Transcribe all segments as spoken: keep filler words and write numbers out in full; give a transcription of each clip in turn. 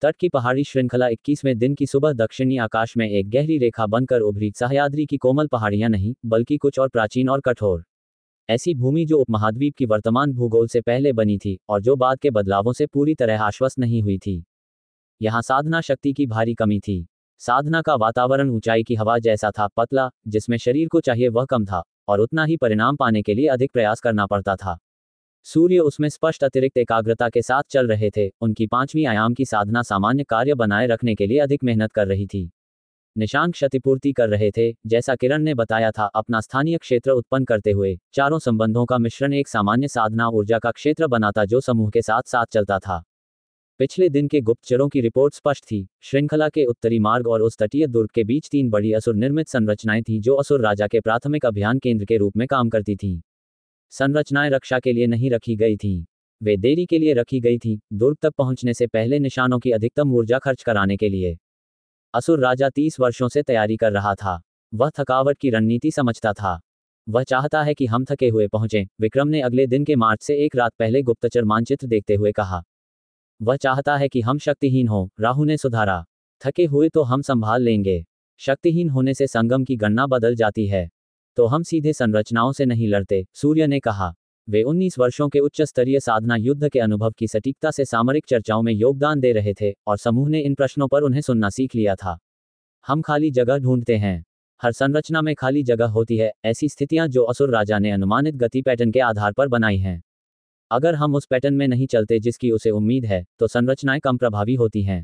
तट की पहाड़ी श्रृंखला इक्कीसवें दिन की सुबह दक्षिणी आकाश में एक गहरी रेखा बनकर उभरी। सह्याद्री की कोमल पहाड़ियां नहीं, बल्कि कुछ और प्राचीन और कठोर। ऐसी भूमि जो उपमहाद्वीप की वर्तमान भूगोल से पहले बनी थी और जो बाद के बदलावों से पूरी तरह आश्वस्त नहीं हुई थी। यहाँ साधना शक्ति की भारी कमी थी। साधना का वातावरण ऊंचाई की हवा जैसा था, पतला, जिसमें शरीर को चाहिए वह कम था, और उतना ही परिणाम पाने के लिए अधिक प्रयास करना पड़ता था। सूर्य उसमें स्पष्ट अतिरिक्त एकाग्रता के साथ चल रहे थे। उनकी पांचवीं आयाम की साधना सामान्य कार्य बनाए रखने के लिए अधिक मेहनत कर रही थी। निशांक क्षतिपूर्ति कर रहे थे, जैसा किरण ने बताया था, अपना स्थानीय क्षेत्र उत्पन्न करते हुए। चारों संबंधों का मिश्रण एक सामान्य साधना ऊर्जा का क्षेत्र बनाता जो समूह के साथ साथ चलता था। पिछले दिन के गुप्तचरों की रिपोर्ट स्पष्ट थी। श्रृंखला के उत्तरी मार्ग और उस तटीय दुर्ग के बीच तीन बड़ी असुर निर्मित संरचनाएं थीं जो असुर राजा के प्राथमिक अभियान केंद्र के रूप में काम करती थीं। संरचनाएं रक्षा के लिए नहीं रखी गई थीं, वे देरी के लिए रखी गई थीं, दुर्ग तक पहुंचने से पहले निशानों की अधिकतम ऊर्जा खर्च कराने के लिए। असुर राजा तीस वर्षों से तैयारी कर रहा था। वह थकावट की रणनीति समझता था। वह चाहता है कि हम थके हुए पहुंचें, विक्रम ने अगले दिन के मार्च से एक रात पहले गुप्तचर मानचित्र देखते हुए कहा। वह चाहता है कि हम शक्तिहीन हों, राहु ने सुधारा। थके हुए तो हम संभाल लेंगे। शक्तिहीन होने से संगम की गणना बदल जाती है। तो हम सीधे संरचनाओं से नहीं लड़ते, सूर्य ने कहा। वे उन्नीस वर्षों के उच्च स्तरीय साधना युद्ध के अनुभव की सटीकता से सामरिक चर्चाओं में योगदान दे रहे थे, और समूह ने इन प्रश्नों पर उन्हें सुनना सीख लिया था। हम खाली जगह ढूंढते हैं। हर संरचना में खाली जगह होती है, ऐसी स्थितियां जो असुर राजा ने अनुमानित गति पैटर्न के आधार पर बनाई हैं। अगर हम उस पैटर्न में नहीं चलते जिसकी उसे उम्मीद है, तो संरचनाएं कम प्रभावी होती हैं।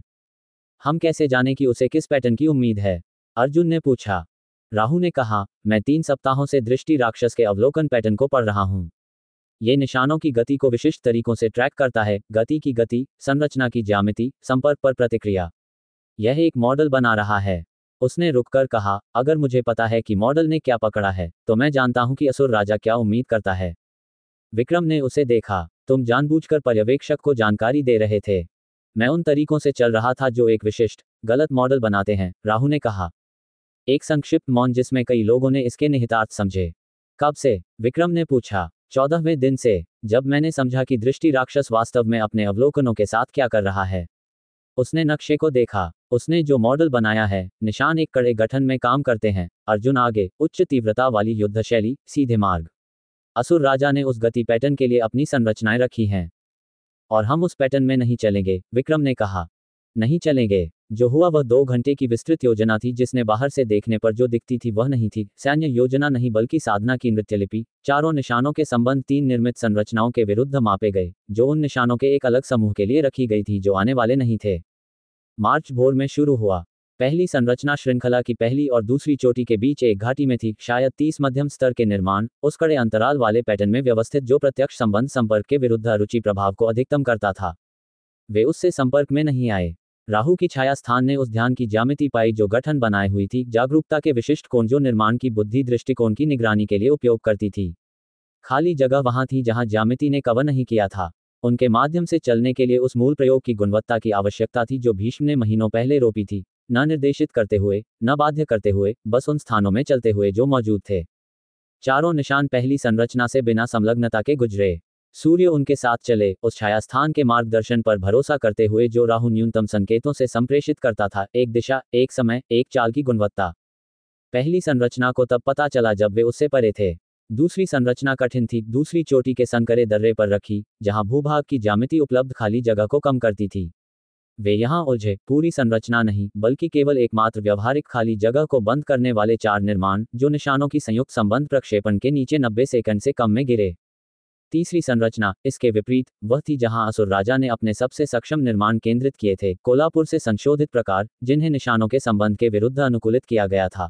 हम कैसे जाने कि उसे किस पैटर्न की उम्मीद है? अर्जुन ने पूछा। राहु ने कहा, मैं तीन सप्ताहों से दृष्टि राक्षस के अवलोकन पैटर्न को पढ़ रहा हूं। ये निशानों की गति को विशिष्ट तरीकों से ट्रैक करता है, गति की गति, संरचना की ज्यामिति, संपर्क पर प्रतिक्रिया। यह एक मॉडल बना रहा है। उसने रुककर कहा, अगर मुझे पता है कि मॉडल ने क्या पकड़ा है, तो मैं जानता हूं कि असुर राजा क्या उम्मीद करता है। विक्रम ने उसे देखा। तुम जानबूझकर पर्यवेक्षक को जानकारी दे रहे थे। मैं उन तरीकों से चल रहा था जो एक विशिष्ट, गलत मॉडल बनाते हैं, राहु ने कहा। एक संक्षिप्त मौन जिसमें कई लोगों ने इसके निहितार्थ समझे। कब से? विक्रम ने पूछा। चौदहवें दिन से, जब मैंने समझा कि दृष्टि राक्षस वास्तव में अपने अवलोकनों के साथ क्या कर रहा है। उसने नक्शे को देखा। उसने जो मॉडल बनाया है, निशान एक कड़े गठन में काम करते हैं। अर्जुन आगे, उच्च तीव्रता वाली युद्ध शैली, सीधे मार्ग। असुर राजा ने उस गति पैटर्न के लिए अपनी संरचनाएं रखी हैं। और हम उस पैटर्न में नहीं चलेंगे, विक्रम ने कहा। नहीं चलेंगे। जो हुआ वह दो घंटे की विस्तृत योजना थी जिसने बाहर से देखने पर जो दिखती थी वह नहीं थी। सैन्य योजना नहीं बल्कि साधना की नृत्यलिपि। चारों निशानों के संबंध तीन निर्मित संरचनाओं के विरुद्ध मापे गए, जो उन निशानों के एक अलग समूह के लिए रखी गई थी जो आने वाले नहीं थे। मार्च भोर में शुरू हुआ। पहली संरचना श्रृंखला की पहली और दूसरी चोटी के बीच एक घाटी में थी। शायद तीस मध्यम स्तर के निर्माण, उस कड़े अंतराल वाले पैटर्न में व्यवस्थित जो प्रत्यक्ष संबंध संपर्क के विरुद्ध अरुचि प्रभाव को अधिकतम करता था। वे उससे संपर्क में नहीं आए। राहु की छाया स्थान ने उस ध्यान की ज्यामिति पाई जो गठन बनाए हुई थी, जागरूकता के विशिष्ट कोण जो निर्माण की बुद्धि दृष्टिकोण की निगरानी के लिए उपयोग करती थी। खाली जगह वहां थी जहां ज्यामिति ने कवर नहीं किया था। उनके माध्यम से चलने के लिए उस मूल प्रयोग की गुणवत्ता की आवश्यकता थी जो भीष्म ने महीनों पहले रोपी थी, न निर्देशित करते हुए, न बाध्य करते हुए, बस उन स्थानों में चलते हुए जो मौजूद थे। चारों निशान पहली संरचना से बिना संलग्नता के गुजरे। सूर्य उनके साथ चले, उस छाया स्थान के मार्गदर्शन पर भरोसा करते हुए जो राहु न्यूनतम संकेतों से संप्रेषित करता था, एक दिशा, एक समय, एक चाल की गुणवत्ता। पहली संरचना को तब पता चला जब वे उससे परे थे। दूसरी संरचना कठिन थी, दूसरी चोटी के संकरे दर्रे पर रखी, जहां भूभाग की ज्यामिति उपलब्ध खाली जगह को कम करती थी। वे यहां उलझे, पूरी संरचना नहीं, बल्कि केवल एकमात्र व्यवहारिक खाली जगह को बंद करने वाले चार निर्माण, जो निशानों की संयुक्त संबंध प्रक्षेपण के नीचे नब्बे सेकंड से कम में गिरे। तीसरी संरचना, इसके विपरीत, वह थी जहां असुर राजा ने अपने सबसे सक्षम निर्माण केंद्रित किए थे, कोल्हापुर से संशोधित प्रकार, जिन्हें निशानों के संबंध के विरुद्ध अनुकूलित किया गया था।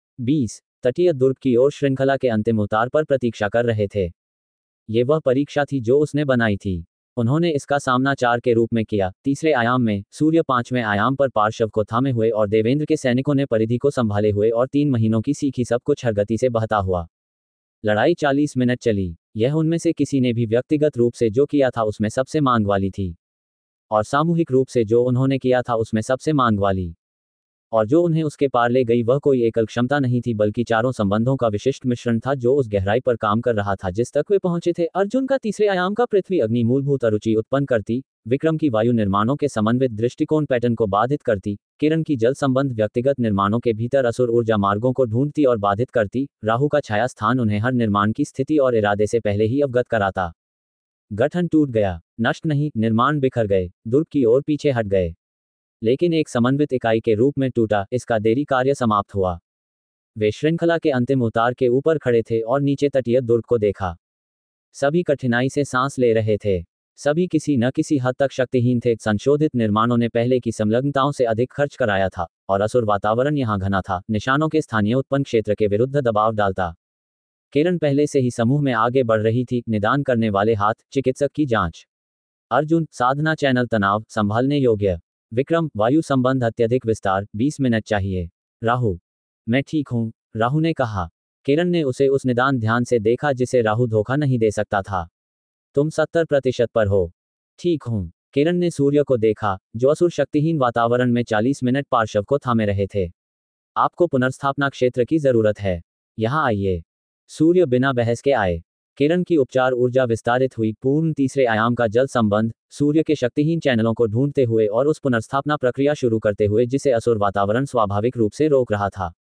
बीस तटीय दुर्ग की ओर श्रृंखला के अंतिम उतार पर प्रतीक्षा कर रहे थे। ये वह परीक्षा थी जो उसने बनाई थी। उन्होंने इसका सामना चार के रूप में किया। तीसरे आयाम में, सूर्य पांचवें आयाम पर पार्श्व को थामे हुए और देवेंद्र के सैनिकों ने परिधि को संभाले हुए और तीन महीनों की सीखी सब कुछ हर गति से बहता हुआ। लड़ाई चालीस मिनट चली। यह उनमें से किसी ने भी व्यक्तिगत रूप से जो किया था उसमें सबसे मांग वाली थी, और सामूहिक रूप से जो उन्होंने किया था उसमें सबसे मांग वाली। और जो उन्हें उसके पार ले गई वह कोई एकल क्षमता नहीं थी बल्कि चारों संबंधों का विशिष्ट मिश्रण था जो उस गहराई पर काम कर रहा था जिस तक वे पहुंचे थे। अर्जुन का तीसरे आयाम का पृथ्वी अग्नि मूलभूत अरुचि उत्पन्न करती, विक्रम की वायु निर्माणों के समन्वित दृष्टिकोण पैटर्न को बाधित करती, किरण की जल संबंध व्यक्तिगत निर्माणों के भीतर असुर ऊर्जा मार्गों को ढूंढती और बाधित करती, राहु का छाया स्थान उन्हें हर निर्माण की स्थिति और इरादे से पहले ही अवगत कराता। गठन टूट गया, नष्ट नहीं, निर्माण बिखर गए, दुर्ग की ओर पीछे हट गए, लेकिन एक समन्वित इकाई के रूप में टूटा। इसका देरी कार्य समाप्त हुआ। वे श्रृंखला के अंतिम उतार के ऊपर खड़े थे और नीचे तटीय दुर्ग को देखा। सभी कठिनाई से सांस ले रहे थे, सभी किसी न किसी हद तक शक्तिहीन थे। संशोधित निर्माणों ने पहले की संलग्नताओं से अधिक खर्च कराया था और असुर वातावरण यहां घना था, निशानों के स्थानीय उत्पन्न क्षेत्र के विरुद्ध दबाव डालता। किरण पहले से ही समूह में आगे बढ़ रही थी, निदान करने वाले हाथ, चिकित्सक की जांच। अर्जुन, साधना चैनल तनाव संभालने योग्य। विक्रम, वायु संबंध अत्यधिक विस्तार, बीस मिनट चाहिए। राहु, मैं ठीक हूं, राहु ने कहा। किरण ने उसे उस निदान ध्यान से देखा जिसे राहु धोखा नहीं दे सकता था। तुम सत्तर प्रतिशत पर हो। ठीक हूं। किरण ने सूर्य को देखा, जो असुर शक्तिहीन वातावरण में चालीस मिनट पार्श्व को थामे रहे थे। आपको पुनर्स्थापना क्षेत्र की जरूरत है, यहां आइए। सूर्य बिना बहस के आए। किरण की उपचार ऊर्जा विस्तारित हुई, पूर्ण तीसरे आयाम का जल संबंध, सूर्य के शक्तिहीन चैनलों को ढूंढते हुए और उस पुनर्स्थापना प्रक्रिया शुरू करते हुए जिसे असुर वातावरण स्वाभाविक रूप से रोक रहा था।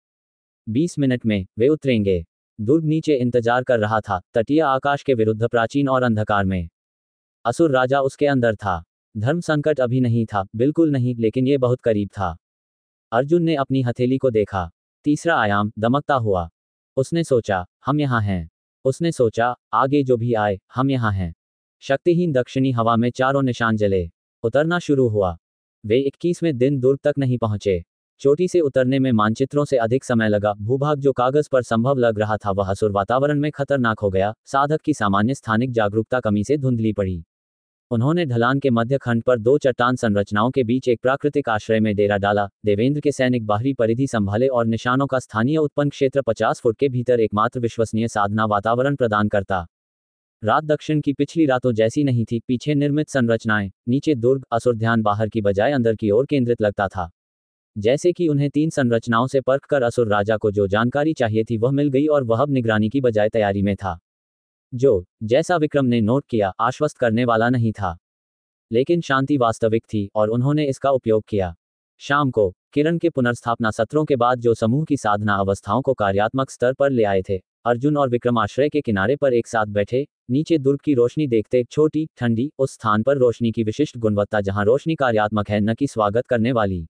बीस मिनट में वे उतरेंगे। दुर्ग नीचे इंतजार कर रहा था, तटीय आकाश के विरुद्ध प्राचीन और अंधकार में। असुर राजा उसके अंदर था। धर्म संकट अभी नहीं था, बिल्कुल नहीं, लेकिन यह बहुत करीब था। अर्जुन ने अपनी हथेली को देखा। तीसरा आयाम दमकता हुआ। उसने सोचा, हम यहां हैं। उसने सोचा, आगे जो भी आए, हम यहां हैं। शक्तिहीन दक्षिणी हवा में चारों निशान जले। उतरना शुरू हुआ। वे इक्कीसवें दिन दुर्ग तक नहीं पहुंचे। चोटी से उतरने में मानचित्रों से अधिक समय लगा। भूभाग जो कागज पर संभव लग रहा था वह असुर वातावरण में खतरनाक हो गया। साधक की सामान्य स्थानिक जागरूकता कमी से धुंधली पड़ी। उन्होंने ढलान के मध्य खंड पर दो चट्टान संरचनाओं के बीच एक प्राकृतिक आश्रय में डेरा डाला। देवेंद्र के सैनिक बाहरी परिधि संभाले और निशानों का स्थानीय उत्पन्न क्षेत्र पचास फुट के भीतर एकमात्र विश्वसनीय साधना वातावरण प्रदान करता। रात दक्षिण की पिछली रातों जैसी नहीं थी। पीछे निर्मित संरचनाएं, नीचे दुर्ग। असुर ध्यान बाहर की बजाय अंदर की ओर केंद्रित लगता था, जैसे कि उन्हें तीन संरचनाओं से परख कर असुर राजा को जो जानकारी चाहिए थी वह मिल गई और वह अब निगरानी की बजाय तैयारी में था, जो, जैसा विक्रम ने नोट किया, आश्वस्त करने वाला नहीं था, लेकिन शांति वास्तविक थी और उन्होंने इसका उपयोग किया। शाम को किरण के पुनर्स्थापना सत्रों के बाद जो समूह की साधना अवस्थाओं को कार्यात्मक स्तर पर ले आए थे, अर्जुन और विक्रम आश्रय के किनारे पर एक साथ बैठे, नीचे दुर्ग की रोशनी देखते। छोटी, ठंडी, उस स्थान पर रोशनी की विशिष्ट गुणवत्ता जहां रोशनी कार्यात्मक है न कि स्वागत करने वाली।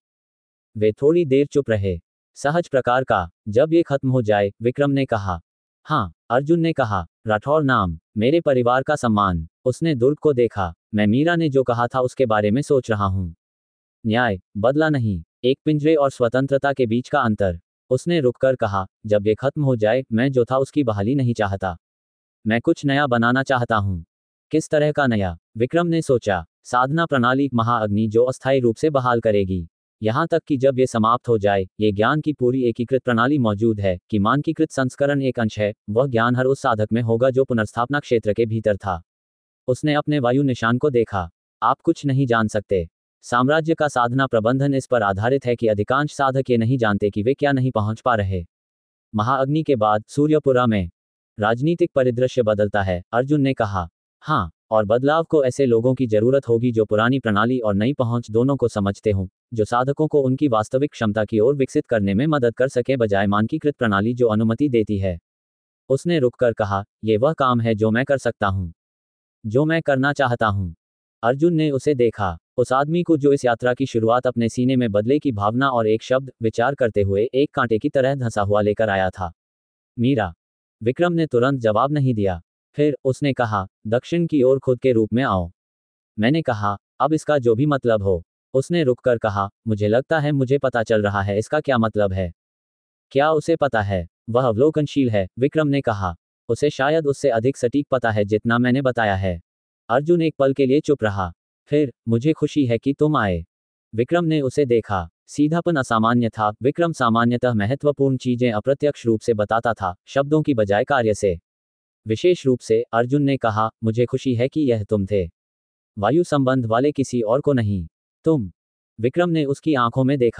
वे थोड़ी देर चुप रहे, सहज प्रकार का। जब ये खत्म हो जाए, विक्रम ने कहा। हाँ, अर्जुन ने कहा, राठौर नाम, मेरे परिवार का सम्मान। उसने दुर्ग को देखा। मैं मीरा ने जो कहा था उसके बारे में सोच रहा हूं। न्याय, बदला नहीं, एक पिंजरे और स्वतंत्रता के बीच का अंतर। उसने रुककर कहा, जब ये खत्म हो जाए, मैं जो था उसकी बहाली नहीं चाहता। मैं कुछ नया बनाना चाहता हूं। किस तरह का नया? विक्रम ने सोचा। साधना प्रणाली, महाअग्नि जो अस्थायी रूप से बहाल करेगी। यहां तक कि जब ये समाप्त हो जाए, ये ज्ञान की पूरी एकीकृत प्रणाली मौजूद है कि मानकीकृत संस्करण एक अंश है। वह ज्ञान हर उस साधक में होगा जो पुनर्स्थापना क्षेत्र के भीतर था। उसने अपने वायु निशान को देखा। आप कुछ नहीं जान सकते। साम्राज्य का साधना प्रबंधन इस पर आधारित है कि अधिकांश साधक ये नहीं जानते कि वे क्या नहीं पहुंच पा रहे। महाअग्नि के बाद सूर्यपुरा में राजनीतिक परिदृश्य बदलता है, अर्जुन ने कहा। हाँ, और बदलाव को ऐसे लोगों की जरूरत होगी जो पुरानी प्रणाली और नई पहुंच दोनों को समझते हों, जो साधकों को उनकी वास्तविक क्षमता की ओर विकसित करने में मदद कर सके बजाय मानकीकृत प्रणाली जो अनुमति देती है। उसने रुककर कहा, यह वह काम है जो मैं कर सकता हूं, जो मैं करना चाहता हूं। अर्जुन ने उसे देखा, उस आदमी को जो इस यात्रा की शुरुआत अपने सीने में बदले की भावना और एक शब्द, विचार करते हुए एक कांटे की तरह धंसा हुआ लेकर आया था। मीरा। विक्रम ने तुरंत जवाब नहीं दिया। फिर उसने कहा, दक्षिण की ओर खुद के रूप में आओ। मैंने कहा, अब इसका जो भी मतलब हो। उसने रुककर कहा, मुझे लगता है मुझे पता चल रहा है इसका क्या मतलब है। क्या उसे पता है? वह अवलोकनशील है, विक्रम ने कहा। उसे शायद उससे अधिक सटीक पता है जितना मैंने बताया है। अर्जुन एक पल के लिए चुप रहा। फिर, मुझे खुशी है कि तुम आए। विक्रम ने उसे देखा। सीधापन असामान्य था। विक्रम सामान्यतः महत्वपूर्ण चीजें अप्रत्यक्ष रूप से बताता था, शब्दों की बजाय कार्य से। विशेष रूप से, अर्जुन ने कहा, मुझे खुशी है कि यह तुम थे। वायु संबंध वाले किसी और को नहीं। तुम। विक्रम ने उसकी आंखों में देखा।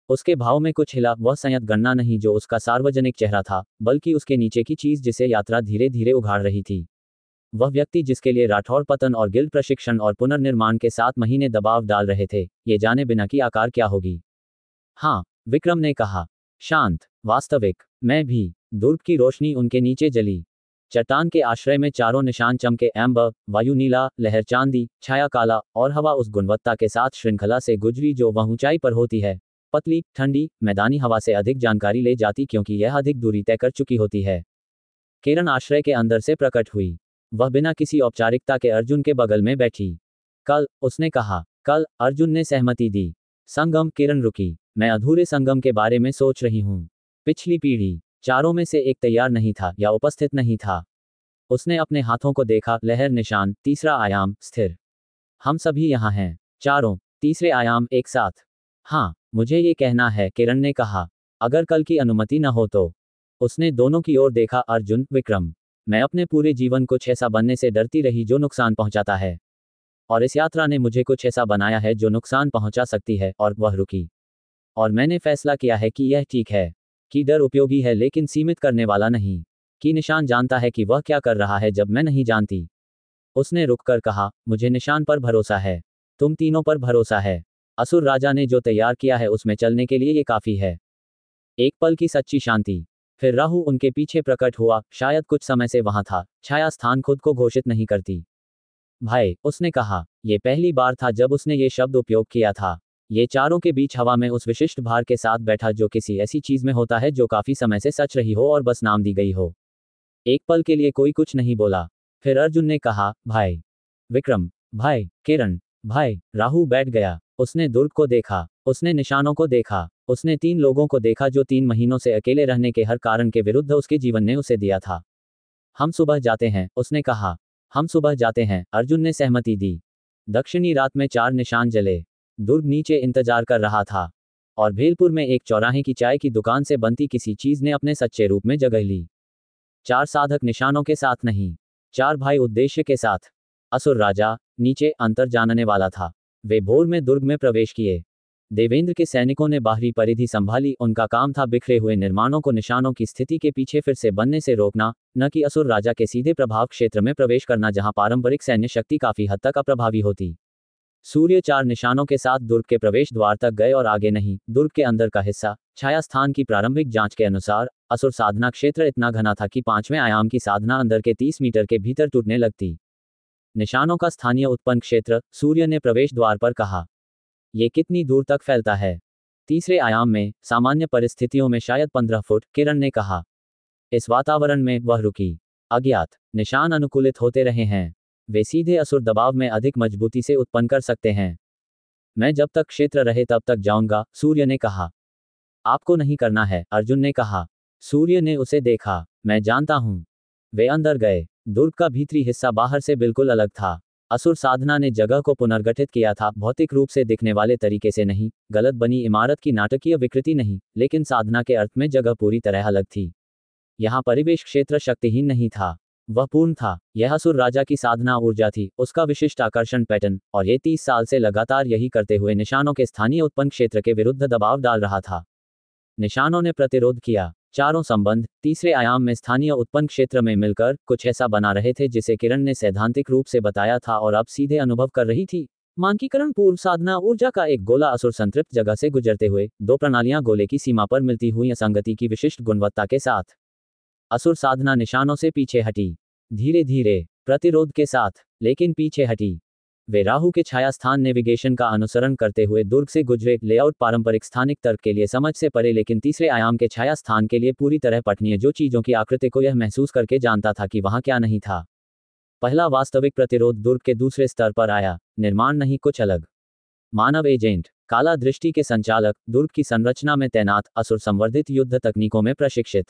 उसके भाव में कुछ हिला, वह संयत गणना नहीं जो उसका सार्वजनिक चेहरा था, बल्कि उसके नीचे की चीज जिसे यात्रा धीरे धीरे उघाड़ रही थी। वह व्यक्ति जिसके लिए राठौड़ पतन और गिल्ड प्रशिक्षण और पुनर्निर्माण के सात महीने दबाव डाल रहे थे, ये जाने बिना कि आकार क्या होगी। हाँ, विक्रम ने कहा। शांत, वास्तविक। मैं भी। धूप की रोशनी उनके नीचे जली। चट्टान के आश्रय में चारों निशान चमके, एम्बर, वायु नीला, लहर चांदी, छाया काला, और हवा उस गुणवत्ता के साथ श्रृंखला से गुजरी जो वह ऊंचाई पर होती है। पतली, ठंडी, मैदानी हवा से अधिक जानकारी ले जाती क्योंकि यह अधिक दूरी तय कर चुकी होती है। किरण आश्रय के अंदर से प्रकट हुई। वह बिना किसी औपचारिकता के अर्जुन के बगल में बैठी। कल, उसने कहा। कल, अर्जुन ने सहमति दी। संगम। किरण रुकी। मैं अधूरे संगम के बारे में सोच रही हूँ। पिछली पीढ़ी, चारों में से एक तैयार नहीं था या उपस्थित नहीं था। उसने अपने हाथों को देखा, लहर, निशान, तीसरा आयाम, स्थिर। हम सभी यहाँ हैं। चारों, तीसरे आयाम एक साथ। हाँ, मुझे ये कहना है, किरण ने कहा। अगर कल की अनुमति न हो तो। उसने दोनों की ओर देखा, अर्जुन, विक्रम। मैं अपने पूरे जीवन कुछ ऐसा बनने से डरती रही जो नुकसान पहुंचाता है। और इस यात्रा ने मुझे कुछ ऐसा बनाया है जो नुकसान पहुंचा सकती है, और वह रुकी। और मैंने फैसला किया है कि यह ठीक है। कि डर उपयोगी है लेकिन सीमित करने वाला नहीं। कि निशान जानता है कि वह क्या कर रहा है जब मैं नहीं जानती। उसने रुककर कहा, मुझे निशान पर भरोसा है। तुम तीनों पर भरोसा है। असुर राजा ने जो तैयार किया है उसमें चलने के लिए ये काफी है। एक पल की सच्ची शांति। फिर राहु उनके पीछे प्रकट हुआ, शायद कुछ समय से वहां था। छाया स्थान खुद को घोषित नहीं करती। भाई, उसने कहा। यह पहली बार था जब उसने ये शब्द उपयोग किया था। ये चारों के बीच हवा में उस विशिष्ट भार के साथ बैठा जो किसी ऐसी चीज में होता है जो काफी समय से सच रही हो और बस नाम दी गई हो। एक पल के लिए कोई कुछ नहीं बोला। फिर अर्जुन ने कहा, भाई। विक्रम, भाई। किरण, भाई। राहु बैठ गया। उसने दुर्ग को देखा। उसने निशानों को देखा। उसने तीन लोगों को देखा जो तीन महीनों से अकेले रहने के हर कारण के विरुद्ध उसके जीवन ने उसे दिया था। हम सुबह जाते हैं, उसने कहा। हम सुबह जाते हैं, अर्जुन ने सहमति दी। दक्षिणी रात में चार निशान जले। दुर्ग नीचे इंतजार कर रहा था। और भेलपुर में एक चौराहे की चाय की दुकान से बनती किसी चीज ने अपने सच्चे रूप में जगह ली। चार साधक निशानों के साथ नहीं, चार भाई उद्देश्य के साथ। असुर राजा नीचे अंतर जानने वाला था। वे भोर में दुर्ग में प्रवेश किए। देवेंद्र के सैनिकों ने बाहरी परिधि संभाली। उनका काम था बिखरे हुए निर्माणों को निशानों की स्थिति के पीछे फिर से बनने से रोकना, न कि असुर राजा के सीधे प्रभाव क्षेत्र में प्रवेश करना जहां पारंपरिक सैन्य शक्ति काफी हद तक अप्रभावी होती। सूर्य चार निशानों के साथ दुर्ग के प्रवेश द्वार तक गए और आगे नहीं। दुर्ग के अंदर का हिस्सा, छाया स्थान की प्रारंभिक जांच के अनुसार, असुर साधना क्षेत्र इतना घना था कि पांचवें आयाम की साधना अंदर के तीस मीटर के भीतर टूटने लगती। निशानों का स्थानीय उत्पन्न क्षेत्र, सूर्य ने प्रवेश द्वार पर कहा। ये कितनी दूर तक फैलता है? तीसरे आयाम में, सामान्य परिस्थितियों में शायद पंद्रह फुट, किरण ने कहा। इस वातावरण में, वह रुकी। अज्ञात, निशान अनुकूलित होते रहे हैं। वे सीधे असुर दबाव में अधिक मजबूती से उत्पन्न कर सकते हैं। मैं जब तक क्षेत्र रहे तब तक जाऊंगा, सूर्य ने कहा। आपको नहीं करना है, अर्जुन ने कहा। सूर्य ने उसे देखा। मैं जानता हूं। वे अंदर गए। दुर्ग का भीतरी हिस्सा बाहर से बिल्कुल अलग था। असुर साधना ने जगह को पुनर्गठित किया था, भौतिक रूप से दिखने वाले तरीके से नहीं, गलत बनी इमारत की नाटकीय विकृति नहीं, लेकिन साधना के अर्थ में जगह पूरी तरह अलग थी। यहाँ परिवेश क्षेत्र शक्तिहीन नहीं था, वह पूर्ण था। यह असुर राजा की साधना ऊर्जा थी, उसका विशिष्ट आकर्षण पैटर्न, और ये तीस साल से लगातार यही करते हुए निशानों के स्थानीय उत्पन्न क्षेत्र के विरुद्ध दबाव डाल रहा था। निशानों ने प्रतिरोध किया। चारों संबंध, तीसरे आयाम में स्थानीय उत्पन्न क्षेत्र में मिलकर, कुछ ऐसा बना रहे थे जिसे किरण ने सैद्धांतिक रूप से बताया था और अब सीधे अनुभव कर रही थी। मानकीकरण पूर्व साधना ऊर्जा का एक गोला असुर संतृप्त जगह से गुजरते हुए, दो प्रणालियां गोले की सीमा पर मिलती हुई असंगति की विशिष्ट गुणवत्ता के साथ। असुर साधना निशानों से पीछे हटी। धीरे धीरे, प्रतिरोध के साथ, लेकिन पीछे हटी। वे राहु के छाया स्थान नेविगेशन का अनुसरण करते हुए दुर्ग से गुजरे। लेआउट पारंपरिक स्थानिक तर्क के लिए समझ से परे, लेकिन तीसरे आयाम के छाया स्थान के लिए पूरी तरह पठनीय, जो चीजों की आकृति को यह महसूस करके जानता था कि वहां क्या नहीं था। पहला वास्तविक प्रतिरोध दुर्ग के दूसरे स्तर पर आया। निर्माण नहीं, कुछ अलग। मानव एजेंट, काला दृष्टि के संचालक, दुर्ग की संरचना में तैनात, असुर संवर्धित युद्ध तकनीकों में प्रशिक्षित।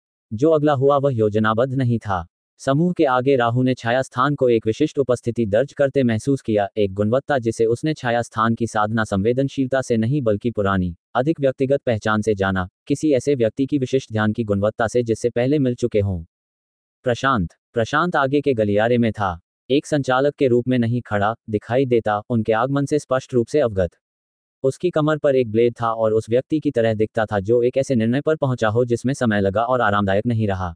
जो अगला हुआ वह योजनाबद्ध नहीं था। समूह के आगे राहु ने छाया स्थान को एक विशिष्ट उपस्थिति दर्ज करते महसूस किया, एक गुणवत्ता जिसे उसने छाया स्थान की साधना संवेदनशीलता से नहीं बल्कि पुरानी, अधिक व्यक्तिगत पहचान से जाना, किसी ऐसे व्यक्ति की विशिष्ट ध्यान की गुणवत्ता से जिससे पहले मिल चुके हों। प्रशांत, प्रशांत आगे के गलियारे में था। एक संचालक के रूप में नहीं खड़ा, दिखाई देता, उनके आगमन से स्पष्ट रूप से अवगत। उसकी कमर पर एक ब्लेड था और उस व्यक्ति की तरह दिखता था जो एक ऐसे निर्णय पर पहुंचा हो जिसमें समय लगा और आरामदायक नहीं रहा।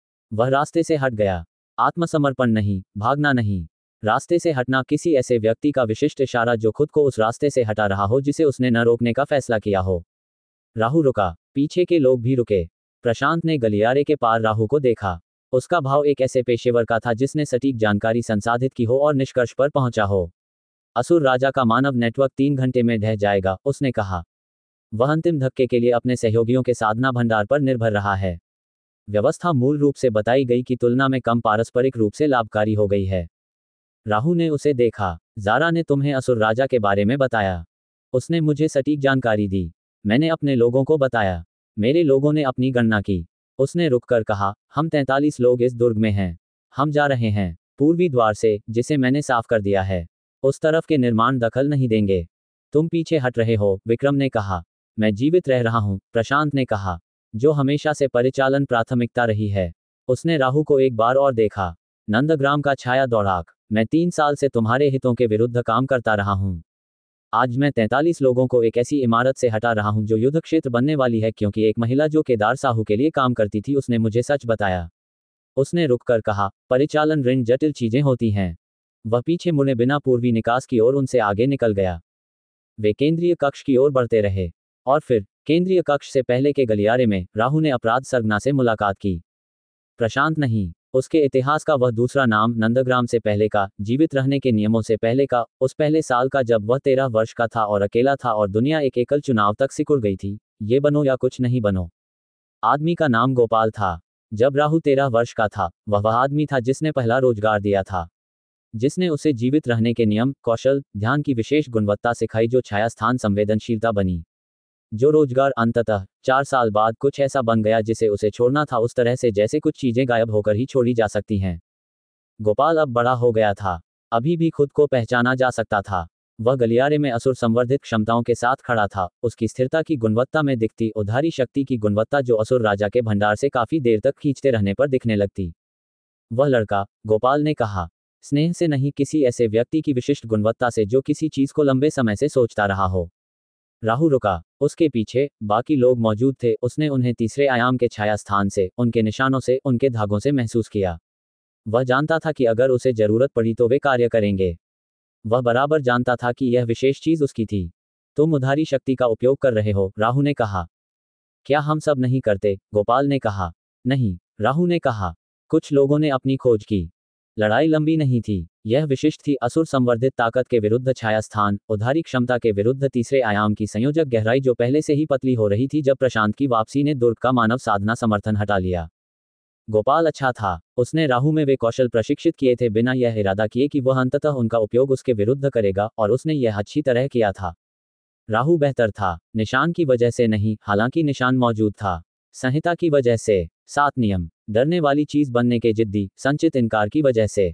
वह रास्ते से हट गया। आत्मसमर्पण नहीं, भागना नहीं। रास्ते से हटना किसी ऐसे व्यक्ति का विशिष्ट इशारा जो खुद को उस रास्ते से हटा रहा हो जिसे उसने न रोकने का फैसला किया हो। राहु रुका। पीछे के लोग भी रुके। प्रशांत ने गलियारे के पार राहु को देखा। उसका भाव एक ऐसे पेशेवर का था जिसने सटीक जानकारी संसाधित की हो और निष्कर्ष पर पहुंचा हो। असुर राजा का मानव नेटवर्क तीन घंटे में ढह जाएगा, उसने कहा। वह अंतिम धक्के के लिए अपने सहयोगियों के साधना भंडार पर निर्भर रहा है। व्यवस्था मूल रूप से बताई गई की तुलना में कम पारस्परिक रूप से लाभकारी हो गई है। राहु ने उसे देखा। ज़ारा ने तुम्हें असुर राजा के बारे में बताया। उसने मुझे सटीक जानकारी दी। मैंने अपने लोगों को बताया। मेरे लोगों ने अपनी गणना की। उसने रुककर कहा, हम तैंतालीस लोग इस दुर्ग में हैं। हम जा रहे हैं पूर्वी द्वार से, जिसे मैंने साफ कर दिया है। उस तरफ के निर्माण दखल नहीं देंगे। तुम पीछे हट रहे हो, विक्रम ने कहा। मैं जीवित रह रहा हूं, प्रशांत ने कहा, जो हमेशा से परिचालन प्राथमिकता रही है। उसने राहु को एक बार और देखा। नंदग्राम का छाया दौड़ाक, मैं तीन साल से तुम्हारे हितों के विरुद्ध काम करता रहा हूं। आज मैं तैंतालीस लोगों को एक ऐसी इमारत से हटा रहा हूं जो युद्ध क्षेत्र बनने वाली है, क्योंकि एक महिला जो केदार साहू के लिए काम करती थी उसने मुझे सच बताया। उसने रुककर कहा, परिचालन ऋण जटिल चीजें होती हैं। वह पीछे मुड़े बिना पूर्वी निकास की ओर उनसे आगे निकल गया। वे केंद्रीय कक्ष की ओर बढ़ते रहे और फिर केंद्रीय कक्ष से पहले के गलियारे में राहु ने अपराध सरगना से मुलाकात की। प्रशांत नहीं, उसके इतिहास का वह दूसरा नाम, नंदग्राम से पहले का, जीवित रहने के नियमों से पहले का, उस पहले साल का जब वह तेरह वर्ष का था और अकेला था और दुनिया एक एकल चुनाव तक सिकुड़ गई थी, ये बनो या कुछ नहीं बनो। आदमी का नाम गोपाल था। जब राहु तेरह वर्ष का था, वह वह आदमी था जिसने पहला रोजगार दिया था, जिसने उसे जीवित रहने के नियम, कौशल, ध्यान की विशेष गुणवत्ता सिखाई जो छाया स्थान संवेदनशीलता बनी। जो रोजगार अंततः चार साल बाद कुछ ऐसा बन गया जिसे उसे छोड़ना था, उस तरह से जैसे कुछ चीजें गायब होकर ही छोड़ी जा सकती हैं। गोपाल अब बड़ा हो गया था, अभी भी खुद को पहचाना जा सकता था। वह गलियारे में असुर संवर्धित क्षमताओं के साथ खड़ा था, उसकी स्थिरता की गुणवत्ता में दिखती उधारी शक्ति की गुणवत्ता जो असुर राजा के भंडार से काफी देर तक खींचते रहने पर दिखने लगती। वह लड़का, गोपाल ने कहा, स्नेह से नहीं, किसी ऐसे व्यक्ति की विशिष्ट गुणवत्ता से जो किसी चीज को लंबे समय से सोचता रहा हो। राहु रुका। उसके पीछे बाकी लोग मौजूद थे। उसने उन्हें तीसरे आयाम के छाया स्थान से, उनके निशानों से, उनके धागों से महसूस किया। वह जानता था कि अगर उसे जरूरत पड़ी तो वे कार्य करेंगे। वह बराबर जानता था कि यह विशेष चीज उसकी थी। तुम उधारी शक्ति का उपयोग कर रहे हो, राहु ने कहा। क्या हम सब नहीं करते? गोपाल ने कहा। नहीं, राहु ने कहा। कुछ लोगों ने अपनी खोज की। लड़ाई लंबी नहीं थी, यह विशिष्ट थी। असुर संवर्धित ताकत के विरुद्ध छाया स्थान, उधारी क्षमता के विरुद्ध तीसरे आयाम की संयोजक गहराई जो पहले से ही पतली हो रही थी जब प्रशांत की वापसी ने दुर्ग का मानव साधना समर्थन हटा लिया। गोपाल अच्छा था। उसने राहु में वे कौशल प्रशिक्षित किए थे बिना यह इरादा किए कि वह अंततः उनका उपयोग उसके विरुद्ध करेगा, और उसने यह अच्छी तरह किया था। राहु बेहतर था, निशान की वजह से नहीं, हालांकि निशान मौजूद था। संहिता की वजह से, सात नियम, डरने वाली चीज बनने के जिद्दी, संचित इनकार की वजह से।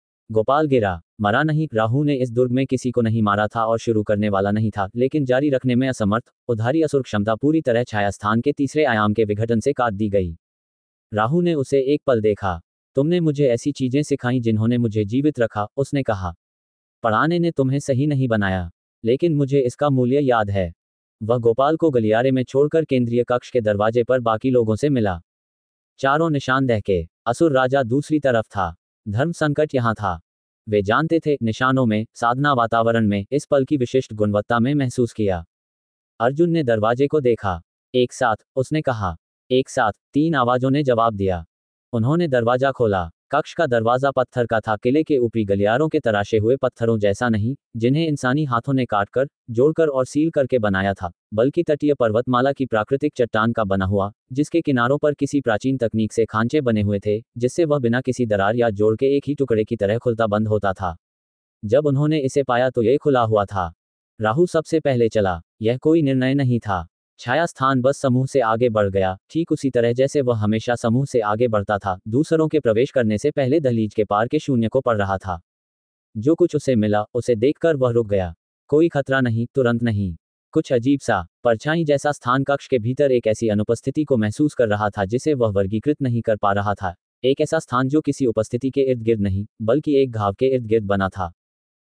गोपाल गिरा, मरा नहीं। राहु ने इस दुर्ग में किसी को नहीं मारा था और शुरू करने वाला नहीं था, लेकिन जारी रखने में असमर्थ। उधारी असुर क्षमता पूरी तरह छाया स्थान के तीसरे आयाम के विघटन से काट दी गई। राहु ने उसे एक पल देखा। तुमने मुझे ऐसी चीजें सिखाई जिन्होंने मुझे जीवित रखा, उसने कहा। पढ़ाने ने तुम्हें सही नहीं बनाया, लेकिन मुझे इसका मूल्य याद है। वह गोपाल को गलियारे में छोड़कर केंद्रीय कक्ष के दरवाजे पर बाकी लोगों से मिला। चारों निशानदेह के। असुर राजा दूसरी तरफ था। धर्म संकट यहां था। वे जानते थे, निशानों में, साधना वातावरण में, इस पल की विशिष्ट गुणवत्ता में महसूस किया। अर्जुन ने दरवाजे को देखा। एक साथ, उसने कहा। एक साथ, तीन आवाजों ने जवाब दिया। उन्होंने दरवाजा खोला। कक्ष का दरवाजा पत्थर का था, किले के ऊपरी गलियारों के तराशे हुए पत्थरों जैसा नहीं, जिन्हें इंसानी हाथों ने काटकर, जोड़कर और सील करके बनाया था, बल्कि तटीय पर्वतमाला की प्राकृतिक चट्टान का बना हुआ, जिसके किनारों पर किसी प्राचीन तकनीक से खांचे बने हुए थे, जिससे वह बिना किसी दरार या जोड़ के एक ही टुकड़े की तरह खुलता बंद होता था। जब उन्होंने इसे पाया तो यह खुला हुआ था। राहु सबसे पहले चला। यह कोई निर्णय नहीं था। छाया स्थान बस समूह से आगे बढ़ गया, ठीक उसी तरह जैसे वह हमेशा समूह से आगे बढ़ता था, दूसरों के प्रवेश करने से पहले दहलीज के पार के शून्य को पढ़ रहा था। जो कुछ उसे मिला, उसे देखकर वह रुक गया। कोई खतरा नहीं, तुरंत नहीं। कुछ अजीब सा, परछाई जैसा स्थान कक्ष के भीतर एक ऐसी अनुपस्थिति को महसूस कर रहा था जिसे वह वर्गीकृत नहीं कर पा रहा था। एक ऐसा स्थान जो किसी उपस्थिति के इर्द गिर्द नहीं, बल्कि एक घाव के इर्द गिर्द बना था।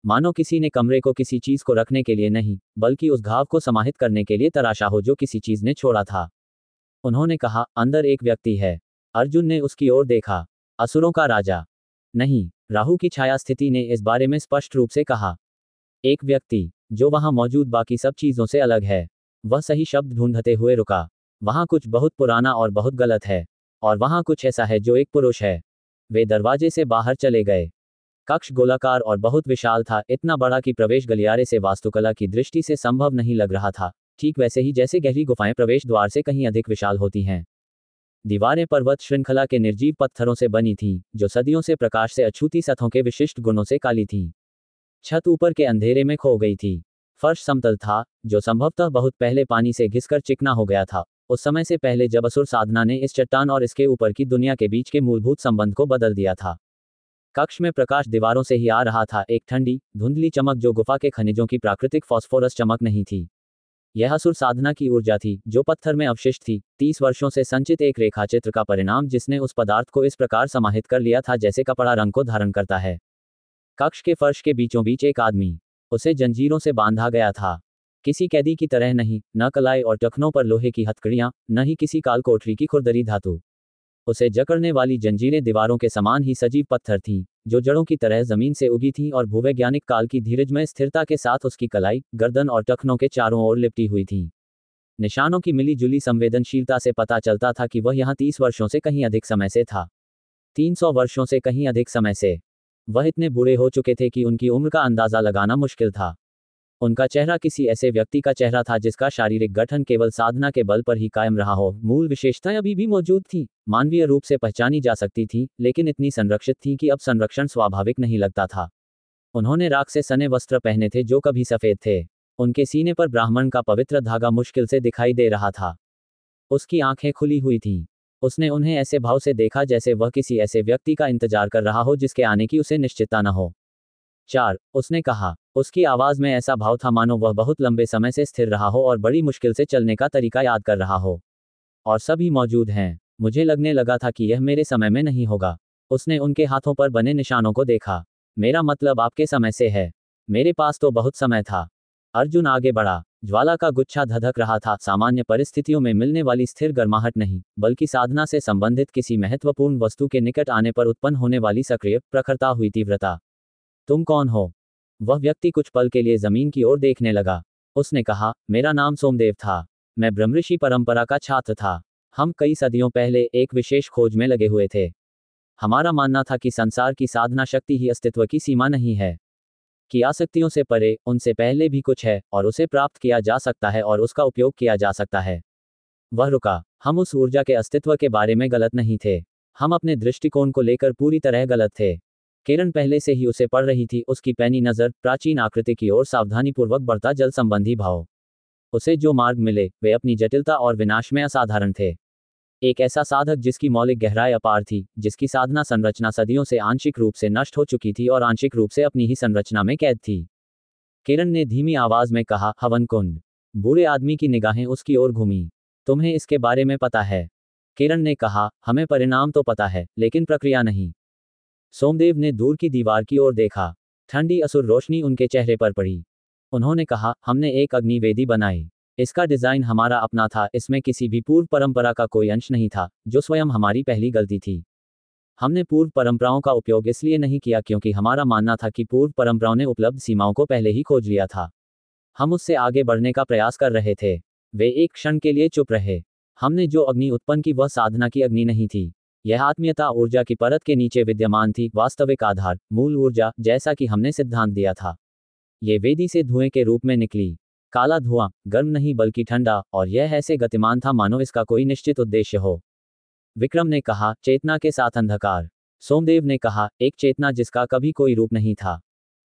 मानो किसी ने कमरे को किसी चीज को रखने के लिए नहीं, बल्कि उस घाव को समाहित करने के लिए तराशा हो जो किसी चीज ने छोड़ा था। उन्होंने कहा, अंदर एक व्यक्ति है। अर्जुन ने उसकी ओर देखा। असुरों का राजा? नहीं, राहु की छाया स्थिति ने इस बारे में स्पष्ट रूप से कहा। एक व्यक्ति जो वहां मौजूद बाकी सब चीजों से अलग है। वह सही शब्द ढूंढते हुए रुका। वहां कुछ बहुत पुराना और बहुत गलत है, और वहां कुछ ऐसा है जो एक पुरुष है। वे दरवाजे से बाहर चले गए। कक्ष गोलाकार और बहुत विशाल था, इतना बड़ा कि प्रवेश गलियारे से वास्तुकला की दृष्टि से संभव नहीं लग रहा था, ठीक वैसे ही जैसे गहरी गुफाएं प्रवेश द्वार से कहीं अधिक विशाल होती हैं। दीवारें पर्वत श्रृंखला के निर्जीव पत्थरों से बनी थीं, जो सदियों से प्रकाश से अछूती सतहों के विशिष्ट गुणों से काली थीं। छत ऊपर के अंधेरे में खो गई थी। फर्श समतल था, जो संभवतः बहुत पहले पानी से घिसकर चिकना हो गया था, उस समय से पहले जब असुर साधना ने इस चट्टान और इसके ऊपर की दुनिया के बीच के मूलभूत संबंध को बदल दिया था। कक्ष में प्रकाश दीवारों से ही आ रहा था, एक ठंडी धुंधली चमक जो गुफा के खनिजों की प्राकृतिक फॉस्फोरस चमक नहीं थी। यह असुर साधना की ऊर्जा थी, जो पत्थर में अवशिष्ट थी, तीस वर्षों से संचित एक रेखाचित्र का परिणाम जिसने उस पदार्थ को इस प्रकार समाहित कर लिया था जैसे कपड़ा रंग को धारण करता है। कक्ष के फर्श के बीचों बीच एक आदमी। उसे जंजीरों से बांधा गया था। किसी कैदी की तरह नहीं, न कलाई और टखनों पर लोहे की हथकड़ियां, न ही किसी काल कोठरी की खुरदरी धातु। उसे जकड़ने वाली जंजीरें दीवारों के समान ही सजीव पत्थर थीं, जो जड़ों की तरह जमीन से उगी थीं और भूवैज्ञानिक काल की धीरजमय स्थिरता के साथ उसकी कलाई, गर्दन और टखनों के चारों ओर लिपटी हुई थीं। निशानों की मिली जुली संवेदनशीलता से पता चलता था कि वह यहाँ तीस वर्षों से कहीं अधिक समय से था। तीन सौ वर्षों से कहीं अधिक समय से। वह इतने बूढ़े हो चुके थे कि उनकी उम्र का अंदाजा लगाना मुश्किल था। उनका चेहरा किसी ऐसे व्यक्ति का चेहरा था जिसका शारीरिक गठन केवल साधना के बल पर ही कायम रहा हो। मूल विशेषताएं अभी भी मौजूद थीं, मानवीय रूप से पहचानी जा सकती थीं, लेकिन इतनी संरक्षित थीं कि अब संरक्षण स्वाभाविक नहीं लगता था। उन्होंने राख से सने वस्त्र पहने थे जो कभी सफेद थे। उनके सीने पर ब्राह्मण का पवित्र धागा मुश्किल से दिखाई दे रहा था। उसकी आंखें खुली हुई थीं। उसने उन्हें ऐसे भाव से देखा जैसे वह किसी ऐसे व्यक्ति का इंतजार कर रहा हो जिसके आने की उसे निश्चितता न हो। चार, उसने कहा। उसकी आवाज में ऐसा भाव था मानो वह बहुत लंबे समय से स्थिर रहा हो और बड़ी मुश्किल से चलने का तरीका याद कर रहा हो। और सभी मौजूद हैं। मुझे लगने लगा था कि यह मेरे समय में नहीं होगा। उसने उनके हाथों पर बने निशानों को देखा। मेरा मतलब आपके समय से है। मेरे पास तो बहुत समय था। अर्जुन आगे बढ़ा। ज्वाला का गुच्छा धधक रहा था, सामान्य परिस्थितियों में मिलने वाली स्थिर गर्माहट नहीं, बल्कि साधना से संबंधित किसी महत्वपूर्ण वस्तु के निकट आने पर उत्पन्न होने वाली सक्रिय, प्रखरता हुई तीव्रता। तुम कौन हो? वह व्यक्ति कुछ पल के लिए जमीन की ओर देखने लगा। उसने कहा, मेरा नाम सोमदेव था। मैं ब्रह्मऋषि परंपरा का छात्र था। हम कई सदियों पहले एक विशेष खोज में लगे हुए थे। हमारा मानना था कि संसार की साधना शक्ति ही अस्तित्व की सीमा नहीं है, कि आसक्तियों से परे, उनसे पहले भी कुछ है, और उसे प्राप्त किया जा सकता है और उसका उपयोग किया जा सकता है। वह रुका। हम उस ऊर्जा के अस्तित्व के बारे में गलत नहीं थे। हम अपने दृष्टिकोण को लेकर पूरी तरह गलत थे। किरण पहले से ही उसे पढ़ रही थी, उसकी पैनी नजर, प्राचीन आकृति की ओर सावधानीपूर्वक बढ़ता जल संबंधी भाव। उसे जो मार्ग मिले, वे अपनी जटिलता और विनाश में असाधारण थे। एक ऐसा साधक जिसकी मौलिक गहराई अपार थी, जिसकी साधना संरचना सदियों से आंशिक रूप से नष्ट हो चुकी थी और आंशिक रूप से अपनी ही संरचना में कैद थी। किरण ने धीमी आवाज में कहा, हवन कुंड। बूढ़े आदमी की निगाहें उसकी ओर घूमी। तुम्हें इसके बारे में पता है? किरण ने कहा, हमें परिणाम तो पता है, लेकिन प्रक्रिया नहीं। सोमदेव ने दूर की दीवार की ओर देखा। ठंडी असुर रोशनी उनके चेहरे पर पड़ी। उन्होंने कहा, हमने एक अग्निवेदी बनाई। इसका डिजाइन हमारा अपना था, इसमें किसी भी पूर्व परंपरा का कोई अंश नहीं था, जो स्वयं हमारी पहली गलती थी। हमने पूर्व परंपराओं का उपयोग इसलिए नहीं किया क्योंकि हमारा मानना था कि पूर्व परंपराओं ने उपलब्ध सीमाओं को पहले ही खोज लिया था। हम उससे आगे बढ़ने का प्रयास कर रहे थे। वे एक क्षण के लिए चुप रहे। हमने जो अग्नि उत्पन्न की वह साधना की अग्नि नहीं थी। यह आत्मीयता ऊर्जा की परत के नीचे विद्यमान थी, वास्तविक आधार, मूल ऊर्जा, जैसा कि हमने सिद्धांत दिया था। ये वेदी से धुएं के रूप में निकली। काला धुआं, गर्म नहीं बल्कि ठंडा, और यह ऐसे गतिमान था मानो इसका कोई निश्चित उद्देश्य हो। विक्रम ने कहा, चेतना के साथ अंधकार। सोमदेव ने कहा, एक चेतना जिसका कभी कोई रूप नहीं था।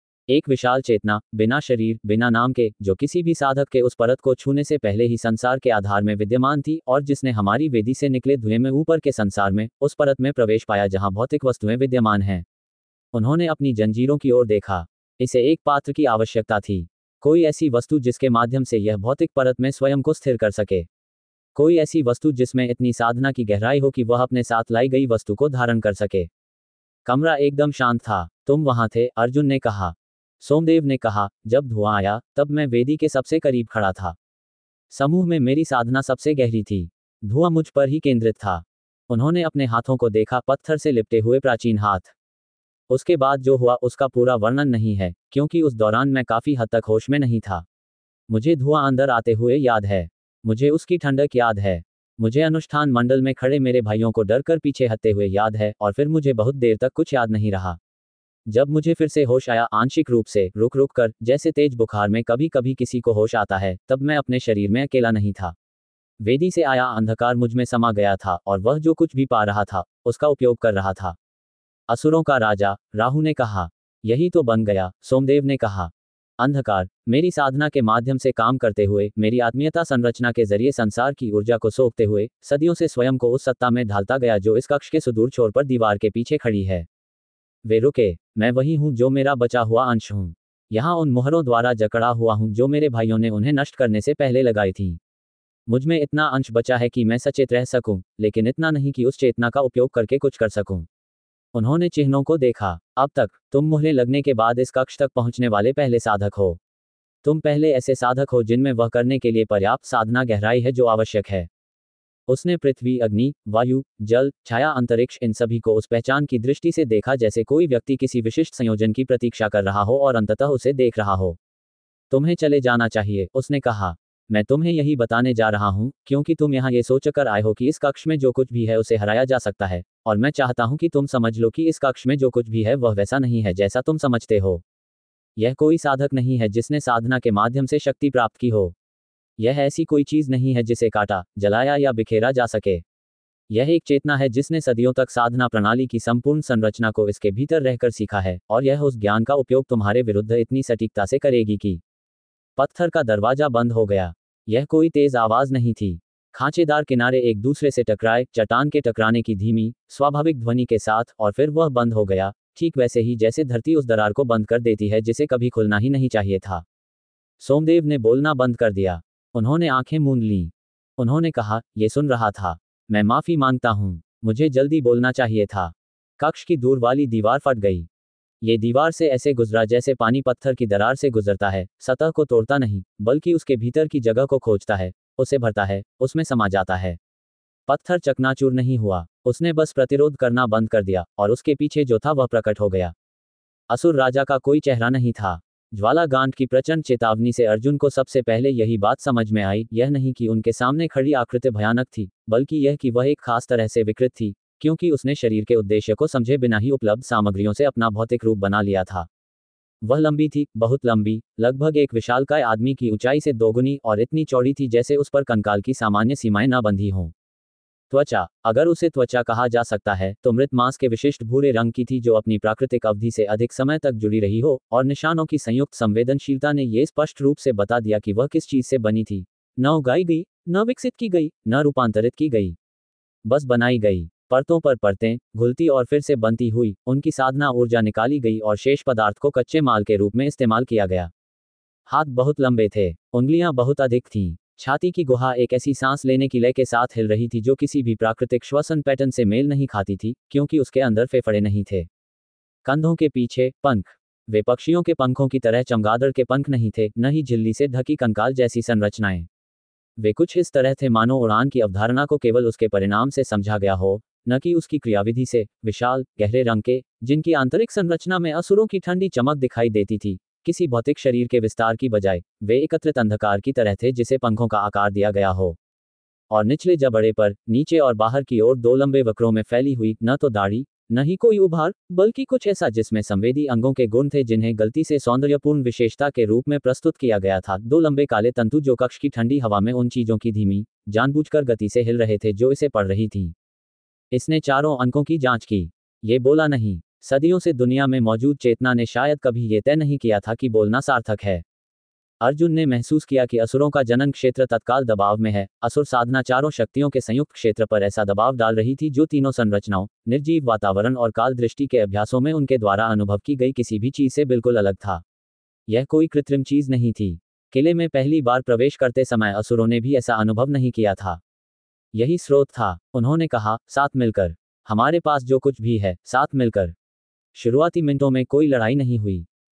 एक विशाल चेतना, बिना शरीर, बिना नाम के, जो किसी भी साधक के उस परत को छूने से पहले ही संसार के आधार में विद्यमान थी और जिसने हमारी वेदी से निकले धुएं में ऊपर के संसार में, उस परत में प्रवेश पाया जहां भौतिक वस्तुएं विद्यमान हैं। उन्होंने अपनी जंजीरों की ओर देखा। इसे एक पात्र की आवश्यकता थी। कोई ऐसी वस्तु जिसके माध्यम से यह भौतिक परत में स्वयं को स्थिर कर सके। कोई ऐसी वस्तु जिसमें इतनी साधना की गहराई हो कि वह अपने साथ लाई गई वस्तु को धारण कर सके। कमरा एकदम शांत था। तुम वहां थे? अर्जुन ने कहा। सोमदेव ने कहा, जब धुआं आया तब मैं वेदी के सबसे करीब खड़ा था। समूह में मेरी साधना सबसे गहरी थी। धुआं मुझ पर ही केंद्रित था। उन्होंने अपने हाथों को देखा, पत्थर से लिपटे हुए प्राचीन हाथ। उसके बाद जो हुआ उसका पूरा वर्णन नहीं है, क्योंकि उस दौरान मैं काफी हद तक होश में नहीं था। मुझे धुआं अंदर आते हुए याद है। मुझे उसकी ठंडक याद है। मुझे अनुष्ठान मंडल में खड़े मेरे भाइयों को डर कर पीछे हटते हुए याद है, और फिर मुझे बहुत देर तक कुछ याद नहीं रहा। जब मुझे फिर से होश आया, आंशिक रूप से, रुक रुक कर, जैसे तेज बुखार में कभी कभी किसी को होश आता है, तब मैं अपने शरीर में अकेला नहीं था। वेदी से आया अंधकार मुझ में समा गया था, और वह जो कुछ भी पा रहा था उसका उपयोग कर रहा था। असुरों का राजा, राहु ने कहा। यही तो बन गया, सोमदेव ने कहा। अंधकार, मेरी साधना के माध्यम से काम करते हुए, मेरी आत्मीयता संरचना के जरिए संसार की ऊर्जा को सोखते हुए, सदियों से स्वयं को उस सत्ता में ढालता गया जो इस कक्ष के सुदूर छोर पर दीवार के पीछे खड़ी है। वे रुके। मैं वही हूं जो मेरा बचा हुआ अंश हूं। यहां उन मुहरों द्वारा जकड़ा हुआ हूं जो मेरे भाइयों ने उन्हें नष्ट करने से पहले लगाई थी। मुझ में इतना अंश बचा है कि मैं सचेत रह सकूं, लेकिन इतना नहीं कि उस चेतना का उपयोग करके कुछ कर सकूं। उन्होंने चिन्हों को देखा। अब तक तुम मुहरें लगने के बाद इस कक्ष तक पहुंचने वाले पहले साधक हो। तुम पहले ऐसे साधक हो जिनमें वह करने के लिए पर्याप्त साधना गहराई है जो आवश्यक है। उसने पृथ्वी, अग्नि, वायु, जल, छाया, अंतरिक्ष, इन सभी को उस पहचान की दृष्टि से देखा जैसे कोई व्यक्ति किसी विशिष्ट संयोजन की प्रतीक्षा कर रहा हो और अंततः उसे देख रहा हो। तुम्हें चले जाना चाहिए, उसने कहा। मैं तुम्हें यही बताने जा रहा हूं, क्योंकि तुम यहां ये सोचकर आए हो कि इस कक्ष में जो कुछ भी है उसे हराया जा सकता है, और मैं चाहता हूं कि तुम समझ लो कि इस कक्ष में जो कुछ भी है वह वैसा नहीं है जैसा तुम समझते हो। यह कोई साधक नहीं है जिसने साधना के माध्यम से शक्ति प्राप्त की हो। यह ऐसी कोई चीज नहीं है जिसे काटा, जलाया या बिखेरा जा सके। यह एक चेतना है जिसने सदियों तक साधना प्रणाली की संपूर्ण संरचना को इसके भीतर रहकर सीखा है, और यह उस ज्ञान का उपयोग तुम्हारे विरुद्ध इतनी सटीकता से करेगी कि पत्थर का दरवाजा बंद हो गया। यह कोई तेज आवाज नहीं थी। खांचेदार किनारे एक दूसरे से टकराए, चट्टान के टकराने की धीमी, स्वाभाविक ध्वनि के साथ, और फिर वह बंद हो गया, ठीक वैसे ही जैसे धरती उस दरार को बंद कर देती है जिसे कभी खुलना ही नहीं चाहिए था। सोमदेव ने बोलना बंद कर दिया। उन्होंने आंखें मूंद लीं। उन्होंने कहा, ये सुन रहा था। मैं माफी मांगता हूं। मुझे जल्दी बोलना चाहिए था। कक्ष की दूर वाली दीवार फट गई। ये दीवार से ऐसे गुजरा जैसे पानी पत्थर की दरार से गुजरता है, सतह को तोड़ता नहीं, बल्कि उसके भीतर की जगह को खोजता है, उसे भरता है, उसमें समा जाता है। पत्थर चकनाचूर नहीं हुआ, उसने बस प्रतिरोध करना बंद कर दिया, और उसके पीछे जो था वह प्रकट हो गया। असुर राजा का कोई चेहरा नहीं था। ज्वालागांठ की प्रचंड चेतावनी से अर्जुन को सबसे पहले यही बात समझ में आई, यह नहीं कि उनके सामने खड़ी आकृति भयानक थी, बल्कि यह कि वह एक खास तरह से विकृत थी, क्योंकि उसने शरीर के उद्देश्य को समझे बिना ही उपलब्ध सामग्रियों से अपना भौतिक रूप बना लिया था। वह लंबी थी, बहुत लंबी, लगभग एक विशालकाय आदमी की ऊंचाई से दोगुनी, और इतनी चौड़ी थी जैसे उस पर कंकाल की सामान्य सीमाएं न बंधी हों। त्वचा, अगर उसे त्वचा कहा जा सकता है, तो मृत मांस के विशिष्ट भूरे रंग की थी जो अपनी प्राकृतिक अवधि से अधिक समय तक जुड़ी रही हो, और निशानों की संयुक्त संवेदनशीलता ने यह स्पष्ट रूप से बता दिया कि वह किस चीज से बनी थी। न उगाई गई, न विकसित की गई, न रूपांतरित की गई, बस बनाई गई। परतों पर परतें, घुलती और फिर से बनती हुई, उनकी साधना ऊर्जा निकाली गई और शेष पदार्थ को कच्चे माल के रूप में इस्तेमाल किया गया। हाथ बहुत लंबे थे, उंगलियां बहुत अधिक थीं। छाती की गुहा एक ऐसी सांस लेने की लय के साथ हिल रही थी जो किसी भी प्राकृतिक श्वसन पैटर्न से मेल नहीं खाती थी, क्योंकि उसके अंदर फेफड़े नहीं थे। कंधों के पीछे पंख, वे पक्षियों के पंखों की तरह चमगादड़ के पंख नहीं थे, न ही झिल्ली से ढकी कंकाल जैसी संरचनाएं। वे कुछ इस तरह थे मानो उड़ान की अवधारणा को केवल उसके परिणाम से समझा गया हो, न कि उसकी क्रियाविधि से। विशाल, गहरे रंग के, जिनकी आंतरिक संरचना में असुरों की ठंडी चमक दिखाई देती थी, किसी भौतिक शरीर के विस्तार की बजाय, वे एकत्रित अंधकार की तरह थे जिसे पंखों का आकार दिया गया हो। और निचले जबड़े पर, नीचे और बाहर की ओर दो लंबे वक्रों में फैली हुई, न तो दाढ़ी, न ही कोई उभार, बल्कि कुछ ऐसा जिसमें संवेदी अंगों के गुण थे जिन्हें गलती से सौंदर्यपूर्ण विशेषता के रूप में प्रस्तुत किया गया था। दो लंबे काले तंतु जो कक्ष की ठंडी हवा में उन चीजों की धीमी, जानबूझकर गति से हिल रहे थे जो इसे पढ़ रही थी। इसने चारों अंकों की जांच की। ये बोला नहीं। सदियों से दुनिया में मौजूद चेतना ने शायद कभी ये तय नहीं किया था कि बोलना सार्थक है। अर्जुन ने महसूस किया कि असुरों का जनन क्षेत्र तत्काल दबाव में है। असुर साधना चारों शक्तियों के संयुक्त क्षेत्र पर ऐसा दबाव डाल रही थी जो तीनों संरचनाओं, निर्जीव वातावरण और काल दृष्टि के अभ्यासों में उनके द्वारा अनुभव की गई किसी भी चीज से बिल्कुल अलग था। यह कोई कृत्रिम चीज नहीं थी। किले में पहली बार प्रवेश करते समय असुरों ने भी ऐसा अनुभव नहीं किया था। यही स्रोत था। उन्होंने कहा, साथ मिलकर, हमारे पास जो कुछ भी है, साथ मिलकर। शुरुआती मिनटों में कोई लड़ाई नहीं हुई।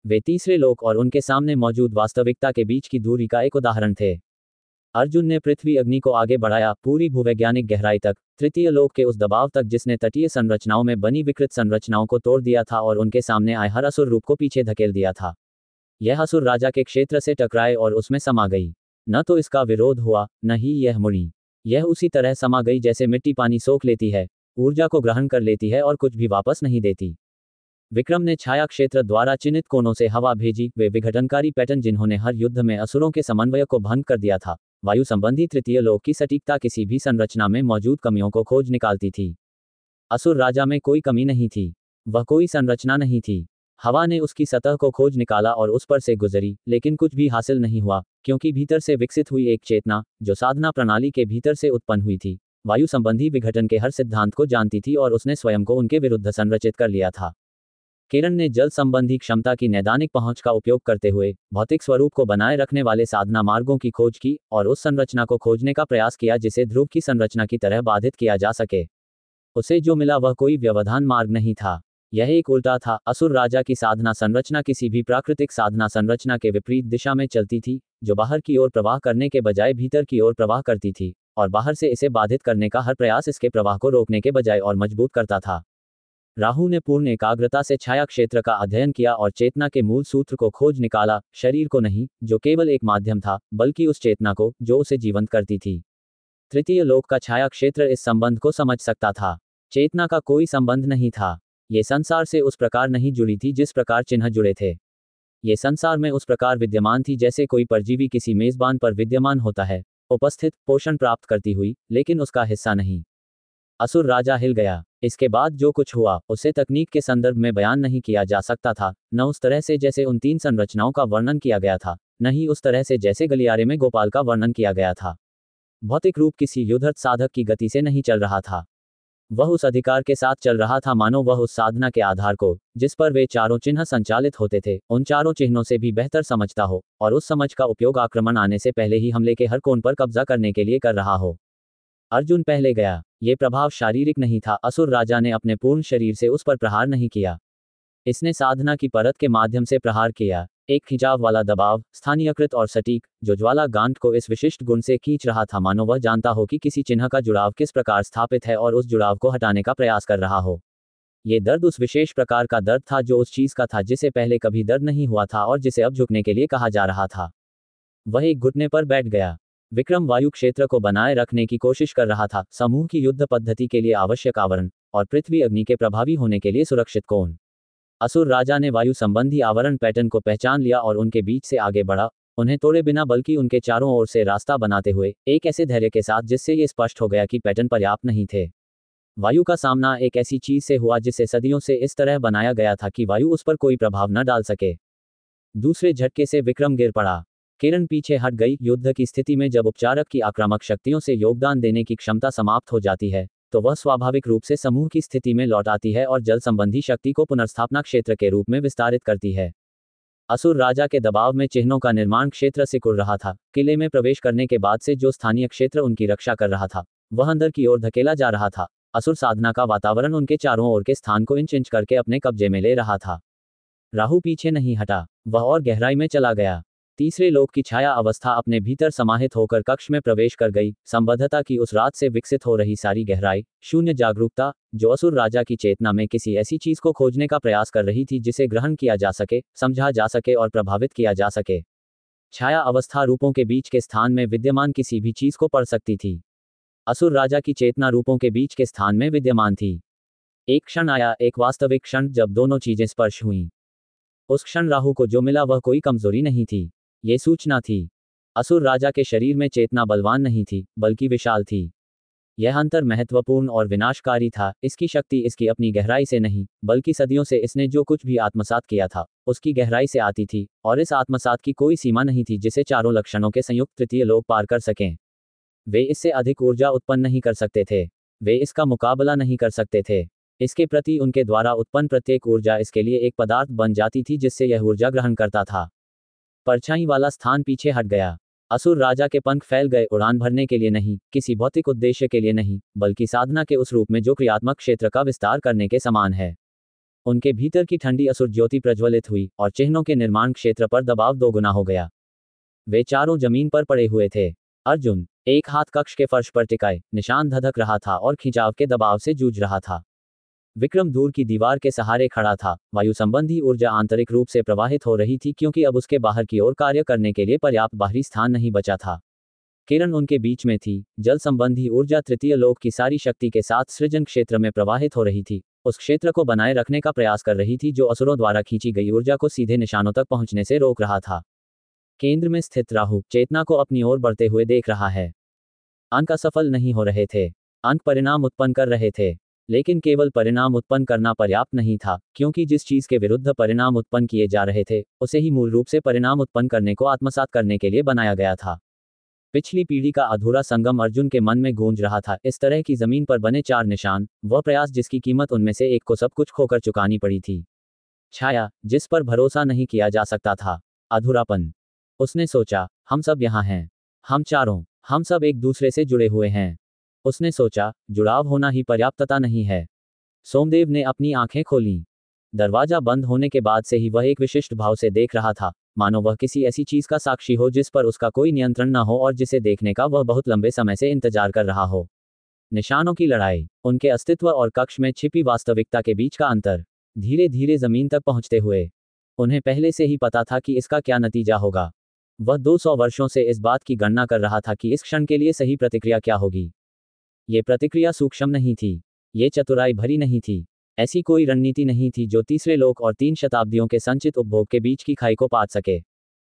वे तीसरे लोक और उनके सामने मौजूद वास्तविकता के बीच की दूरी का एक उदाहरण थे। अर्जुन ने पृथ्वी अग्नि को आगे बढ़ाया, पूरी भूवैज्ञानिक गहराई तक, तृतीय लोक के उस दबाव तक जिसने तटीय संरचनाओं में बनी विकृत संरचनाओं को तोड़ दिया था और उनके सामने आए हर असुर रूप को पीछे धकेल दिया था। यह असुर राजा के क्षेत्र से टकराए और उसमें समा गई। न तो इसका विरोध हुआ, न ही यह मुड़ी। यह उसी तरह समा गई जैसे मिट्टी पानी सोख लेती है, ऊर्जा को ग्रहण कर लेती है और कुछ भी वापस नहीं देती। विक्रम ने छाया क्षेत्र द्वारा चिन्हित कोनों से हवा भेजी, वे विघटनकारी पैटर्न जिन्होंने हर युद्ध में असुरों के समन्वय को भंग कर दिया था। वायु संबंधी तृतीय लोक की सटीकता किसी भी संरचना में मौजूद कमियों को खोज निकालती थी। असुर राजा में कोई कमी नहीं थी, वह कोई संरचना नहीं थी। हवा ने उसकी सतह को खोज निकाला और उस पर से गुजरी, लेकिन कुछ भी हासिल नहीं हुआ, क्योंकि भीतर से विकसित हुई एक चेतना, जो साधना प्रणाली के भीतर से उत्पन्न हुई थी, वायु संबंधी विघटन के हर सिद्धांत को जानती थी और उसने स्वयं को उनके विरुद्ध संरचित कर लिया था। किरण ने जल संबंधी क्षमता की नैदानिक पहुंच का उपयोग करते हुए भौतिक स्वरूप को बनाए रखने वाले साधना मार्गों की खोज की और उस संरचना को खोजने का प्रयास किया जिसे ध्रुव की संरचना की तरह बाधित किया जा सके। उसे जो मिला वह कोई व्यवधान मार्ग नहीं था, यह एक उल्टा था। असुर राजा की साधना संरचना किसी भी प्राकृतिक साधना संरचना के विपरीत दिशा में चलती थी, जो बाहर की ओर प्रवाह करने के बजाय भीतर की ओर प्रवाह करती थी, और बाहर से इसे बाधित करने का हर प्रयास इसके प्रवाह को रोकने के बजाय और मजबूत करता था। राहु ने पूर्ण एकाग्रता से छाया क्षेत्र का अध्ययन किया और चेतना के मूल सूत्र को खोज निकाला, शरीर को नहीं, जो केवल एक माध्यम था, बल्कि उस चेतना को, जो उसे जीवंत करती थी। तृतीय लोक का छाया क्षेत्र इस संबंध को समझ सकता था। चेतना का कोई संबंध नहीं था। ये संसार से उस प्रकार नहीं जुड़ी थी जिस प्रकार चिन्ह जुड़े थे। ये संसार में उस प्रकार विद्यमान थी जैसे कोई परजीवी किसी मेजबान पर विद्यमान होता है, उपस्थित, पोषण प्राप्त करती हुई, लेकिन उसका हिस्सा नहीं। असुर राजा हिल गया। इसके बाद जो कुछ हुआ, उसे तकनीक के संदर्भ में बयान नहीं किया जा सकता था, न उस तरह से जैसे उन तीन संरचनाओं का वर्णन किया गया था, न ही उस तरह से जैसे गलियारे में गोपाल का वर्णन किया गया था। भौतिक रूप किसी युद्धरत साधक की गति से नहीं चल रहा था। वह उस अधिकार के साथ चल रहा था मानो वह उस साधना के आधार को, जिस पर वे चारों चिन्ह संचालित होते थे, उन चारों चिन्हों से भी बेहतर समझता हो, और उस समझ का उपयोग आक्रमण आने से पहले ही हमले के हर कोण पर कब्जा करने के लिए कर रहा हो। अर्जुन पहले गया। ये प्रभाव शारीरिक नहीं था। असुर राजा ने अपने पूर्ण शरीर से उस पर प्रहार नहीं किया। इसने साधना की परत के माध्यम से प्रहार किया। एक खिंचाव वाला दबाव, स्थानीयकृत और सटीक, जो ज्वाला गांठ को इस विशिष्ट गुण से खींच रहा था मानो वह जानता हो कि किसी चिन्ह का जुड़ाव किस प्रकार स्थापित है और उस जुड़ाव को हटाने का प्रयास कर रहा हो। ये दर्द उस विशेष प्रकार का दर्द था जो उस चीज का था जिसे पहले कभी दर्द नहीं हुआ था और जिसे अब झुकने के लिए कहा जा रहा था। वह एक घुटने पर बैठ गया। विक्रम वायु क्षेत्र को बनाए रखने की कोशिश कर रहा था, समूह की युद्ध पद्धति के लिए आवश्यक आवरण, और पृथ्वी अग्नि के प्रभावी होने के लिए सुरक्षित कोण। असुर राजा ने वायु संबंधी आवरण पैटर्न को पहचान लिया और उनके बीच से आगे बढ़ा, उन्हें तोड़े बिना बल्कि उनके चारों ओर से रास्ता बनाते हुए, एक ऐसे धैर्य के साथ जिससे ये स्पष्ट हो गया कि पैटर्न पर्याप्त नहीं थे। वायु का सामना एक ऐसी चीज से हुआ जिसे सदियों से इस तरह बनाया गया था कि वायु उस पर कोई प्रभाव न डाल सके। दूसरे झटके से विक्रम गिर पड़ा। किरण पीछे हट गई। युद्ध की स्थिति में जब उपचारक की आक्रामक शक्तियों से योगदान देने की क्षमता समाप्त हो जाती है, तो वह स्वाभाविक रूप से समूह की स्थिति में लौट आती है और जल संबंधी शक्ति को पुनर्स्थापना क्षेत्र के रूप में विस्तारित करती है। असुर राजा के दबाव में चिन्हों का निर्माण क्षेत्र सिकुड़ रहा था। किले में प्रवेश करने के बाद से जो स्थानीय क्षेत्र उनकी रक्षा कर रहा था, वह अंदर की ओर धकेला जा रहा था। असुर साधना का वातावरण उनके चारों ओर के स्थान को इंच इंच करके अपने कब्जे में ले रहा था। राहु पीछे नहीं हटा, वह और गहराई में चला गया। तीसरे लोक की छाया अवस्था अपने भीतर समाहित होकर कक्ष में प्रवेश कर गई। संबद्धता की उस रात से विकसित हो रही सारी गहराई, शून्य जागरूकता, जो असुर राजा की चेतना में किसी ऐसी चीज को खोजने का प्रयास कर रही थी जिसे ग्रहण किया जा सके, समझा जा सके और प्रभावित किया जा सके। छाया अवस्था रूपों के बीच के स्थान में विद्यमान किसी भी चीज को पढ़ सकती थी। असुर राजा की चेतना रूपों के बीच के स्थान में विद्यमान थी। एक क्षण आया, एक वास्तविक क्षण, जब दोनों चीजें स्पर्श हुईं। उस क्षण राहु को जो मिला वह कोई कमजोरी नहीं थी, ये सूचना थी। असुर राजा के शरीर में चेतना बलवान नहीं थी, बल्कि विशाल थी। यह अंतर महत्वपूर्ण और विनाशकारी था। इसकी शक्ति इसकी अपनी गहराई से नहीं, बल्कि सदियों से इसने जो कुछ भी आत्मसात किया था, उसकी गहराई से आती थी, और इस आत्मसात की कोई सीमा नहीं थी जिसे चारों लक्षणों के संयुक्त तृतीय लोक पार कर सकें। वे इससे अधिक ऊर्जा उत्पन्न नहीं कर सकते थे। वे इसका मुकाबला नहीं कर सकते थे। इसके प्रति उनके द्वारा उत्पन्न प्रत्येक ऊर्जा इसके लिए एक पदार्थ बन जाती थी जिससे यह ऊर्जा ग्रहण करता था। परछाई वाला स्थान पीछे हट गया। असुर राजा के पंख फैल गए, उड़ान भरने के लिए नहीं, किसी भौतिक उद्देश्य के लिए नहीं, बल्कि साधना के उस रूप में जो क्रियात्मक क्षेत्र का विस्तार करने के समान है। उनके भीतर की ठंडी असुर ज्योति प्रज्वलित हुई और चिन्हों के निर्माण क्षेत्र पर दबाव दोगुना हो गया। वे चारों जमीन पर पड़े हुए थे। अर्जुन एक हाथ कक्ष के फर्श पर टिकाए, निशान धधक रहा था और खिंचाव के दबाव से जूझ रहा था। विक्रम दूर की दीवार के सहारे खड़ा था। वायु संबंधी ऊर्जा आंतरिक रूप से प्रवाहित हो रही थी क्योंकि अब उसके बाहर की ओर कार्य करने के लिए पर्याप्त बाहरी स्थान नहीं बचा था। किरण उनके बीच में थी। जल संबंधी ऊर्जा तृतीय लोक की सारी शक्ति के साथ सृजन क्षेत्र में प्रवाहित हो रही थी, उस क्षेत्र को बनाए रखने का प्रयास कर रही थी जो असुरों द्वारा खींची गई ऊर्जा को सीधे निशानों तक पहुंचने से रोक रहा था। केंद्र में स्थित राहु चेतना को अपनी ओर बढ़ते हुए देख रहा है। अंक असफल नहीं हो रहे थे। अंक परिणाम उत्पन्न कर रहे थे, लेकिन केवल परिणाम उत्पन्न करना पर्याप्त नहीं था, क्योंकि जिस चीज के विरुद्ध परिणाम उत्पन्न किए जा रहे थे उसे ही मूल रूप से परिणाम उत्पन्न करने को आत्मसात करने के लिए बनाया गया था। पिछली पीढ़ी का अधूरा संगम अर्जुन के मन में गूंज रहा था। इस तरह की जमीन पर बने चार निशान, वह प्रयास जिसकी कीमत उनमें से एक को सब कुछ खोकर चुकानी पड़ी थी। छाया जिस पर भरोसा नहीं किया जा सकता था। अधूरापन। उसने सोचा, हम सब यहाँ हैं। हम चारों, हम सब एक दूसरे से जुड़े हुए हैं। उसने सोचा, जुड़ाव होना ही पर्याप्तता नहीं है। सोमदेव ने अपनी आंखें खोलीं। दरवाजा बंद होने के बाद से ही वह एक विशिष्ट भाव से देख रहा था, मानो वह किसी ऐसी चीज का साक्षी हो जिस पर उसका कोई नियंत्रण न हो और जिसे देखने का वह बहुत लंबे समय से इंतजार कर रहा हो। निशानों की लड़ाई, उनके अस्तित्व और कक्ष में छिपी वास्तविकता के बीच का अंतर, धीरे धीरे जमीन तक पहुंचते हुए। उन्हें पहले से ही पता था कि इसका क्या नतीजा होगा। वह दो सौ वर्षों से इस बात की गणना कर रहा था कि इस क्षण के लिए सही प्रतिक्रिया क्या होगी। ये प्रतिक्रिया सूक्ष्म नहीं थी, ये चतुराई भरी नहीं थी। ऐसी कोई रणनीति नहीं थी जो तीसरे लोक और तीन शताब्दियों के संचित उपभोग के बीच की खाई को पाट सके।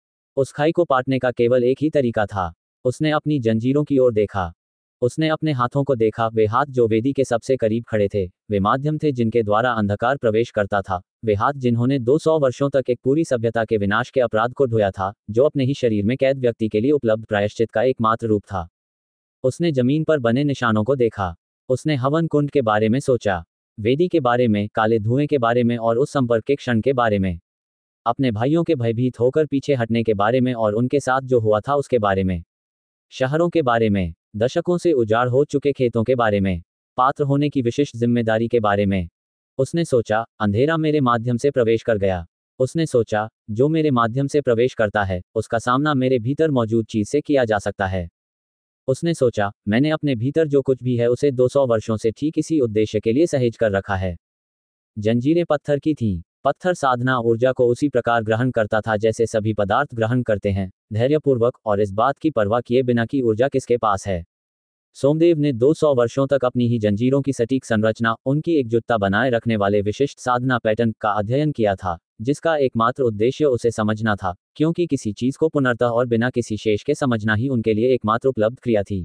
उस खाई को पाटने का केवल एक ही तरीका था। उसने अपनी जंजीरों की ओर देखा। उसने अपने हाथों को देखा। वे हाथ जो वेदी के सबसे करीब खड़े थे, वे माध्यम थे जिनके द्वारा अंधकार प्रवेश करता था। वे हाथ जिन्होंने दो सौ वर्षों तक एक पूरी सभ्यता के विनाश के अपराध को ढोया था, जो अपने ही शरीर में कैद व्यक्ति के लिए उपलब्ध प्रायश्चित का एकमात्र रूप था। उसने जमीन पर बने निशानों को देखा। उसने हवन कुंड के बारे में सोचा, वेदी के बारे में, काले धुएं के बारे में और उस संपर्क के क्षण के बारे में। अपने भाइयों के भयभीत होकर पीछे हटने के बारे में और उनके साथ जो हुआ था उसके बारे में। शहरों के बारे में, दशकों से उजाड़ हो चुके खेतों के बारे में, पात्र होने की विशिष्ट जिम्मेदारी के बारे में। उसने सोचा, अंधेरा मेरे माध्यम से प्रवेश कर गया। उसने सोचा, जो मेरे माध्यम से प्रवेश करता है उसका सामना मेरे भीतर मौजूद चीज से किया जा सकता है। उसने सोचा, मैंने अपने भीतर जो कुछ भी है उसे दो सौ वर्षों से ठीक इसी उद्देश्य के लिए सहेज कर रखा है। जंजीरें पत्थर की थीं। पत्थर साधना ऊर्जा को उसी प्रकार ग्रहण करता था जैसे सभी पदार्थ ग्रहण करते हैं, धैर्यपूर्वक और इस बात की परवाह किए बिना कि ऊर्जा किसके पास है। सोमदेव ने दो सौ वर्षों तक अपनी ही जंजीरों की सटीक संरचना, उनकी एकजुटता बनाए रखने वाले विशिष्ट साधना पैटर्न का अध्ययन किया था, जिसका एकमात्र उद्देश्य उसे समझना था, क्योंकि किसी चीज को पुनर्तः और बिना किसी शेष के समझना ही उनके लिए एकमात्र उपलब्ध क्रिया थी।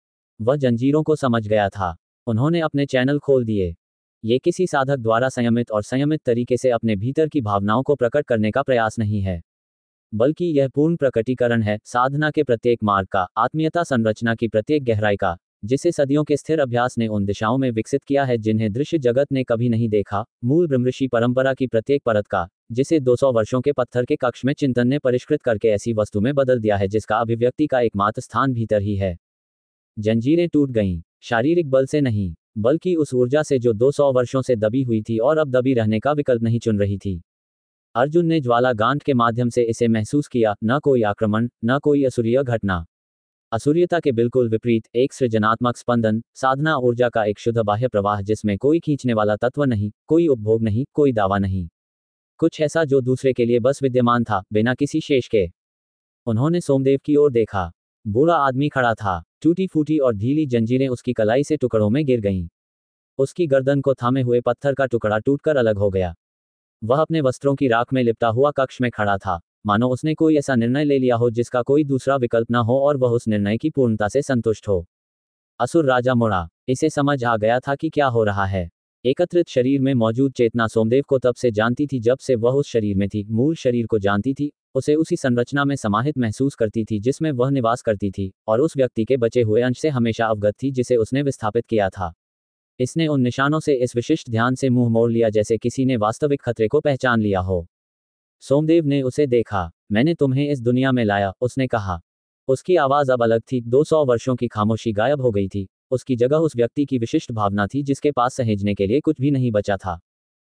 वह जंजीरों को समझ गया था। उन्होंने अपने चैनल खोल दिए। ये किसी साधक द्वारा संयमित और संयमित तरीके से अपने भीतर की भावनाओं को प्रकट करने का प्रयास नहीं है, बल्कि यह पूर्ण प्रकटीकरण है साधना के प्रत्येक मार्ग का, आत्मीयता संरचना की प्रत्येक गहराई का, जिसे सदियों के स्थिर अभ्यास ने उन दिशाओं में विकसित किया है जिन्हें दृश्य जगत ने कभी नहीं देखा, मूल ब्रह्मऋषि परंपरा की प्रत्येक परत का, जिसे दो सौ वर्षों के पत्थर के कक्ष में चिंतन ने परिष्कृत करके ऐसी वस्तु में बदल दिया है जिसका अभिव्यक्ति का एकमात्र स्थान भीतर ही है। जंजीरें टूट गईं, शारीरिक बल से नहीं, बल्कि उस ऊर्जा से जो दो सौ वर्षों से दबी हुई थी और अब दबी रहने का विकल्प नहीं चुन रही थी। अर्जुन ने ज्वाला गांठ के माध्यम से इसे महसूस किया, न कोई आक्रमण, न कोई असुरीय घटना। असुरीयता के बिल्कुल विपरीत एक सृजनात्मक स्पंदन, साधना ऊर्जा का एक शुद्ध बाह्य प्रवाह जिसमें कोई खींचने वाला तत्व नहीं, कोई उपभोग नहीं, कोई दावा नहीं। कुछ ऐसा जो दूसरे के लिए बस विद्यमान था, बिना किसी शेष के। उन्होंने सोमदेव की ओर देखा। बूढ़ा आदमी खड़ा था। टूटी फूटी और ढीली जंजीरें उसकी कलाई से टुकड़ों में गिर गईं। उसकी गर्दन को थामे हुए पत्थर का टुकड़ा टूटकर अलग हो गया। वह अपने वस्त्रों की राख में लिपटा हुआ कक्ष में खड़ा था, मानो उसने कोई ऐसा निर्णय ले लिया हो जिसका कोई दूसरा विकल्प न हो और वह उस निर्णय की पूर्णता से संतुष्ट हो। असुर राजा मुड़ा। इसे समझ आ गया था कि क्या हो रहा है। एकत्रित शरीर में मौजूद चेतना सोमदेव को तब से जानती थी जब से वह उस शरीर में थी, मूल शरीर को जानती थी, उसे उसी संरचना में समाहित महसूस करती थी जिसमें वह निवास करती थी, और उस व्यक्ति के बचे हुए अंश से हमेशा अवगत थी जिसे उसने विस्थापित किया था। इसने उन निशानों से इस विशिष्ट ध्यान से मुंह मोड़ लिया जैसे किसी ने वास्तविक खतरे को पहचान लिया हो। सोमदेव ने उसे देखा। मैंने तुम्हें इस दुनिया में लाया, उसने कहा। उसकी आवाज अब अलग थी। दो सौ वर्षों की खामोशी गायब हो गई थी। उसकी जगह उस व्यक्ति की विशिष्ट भावना थी जिसके पास सहेजने के लिए कुछ भी नहीं बचा था।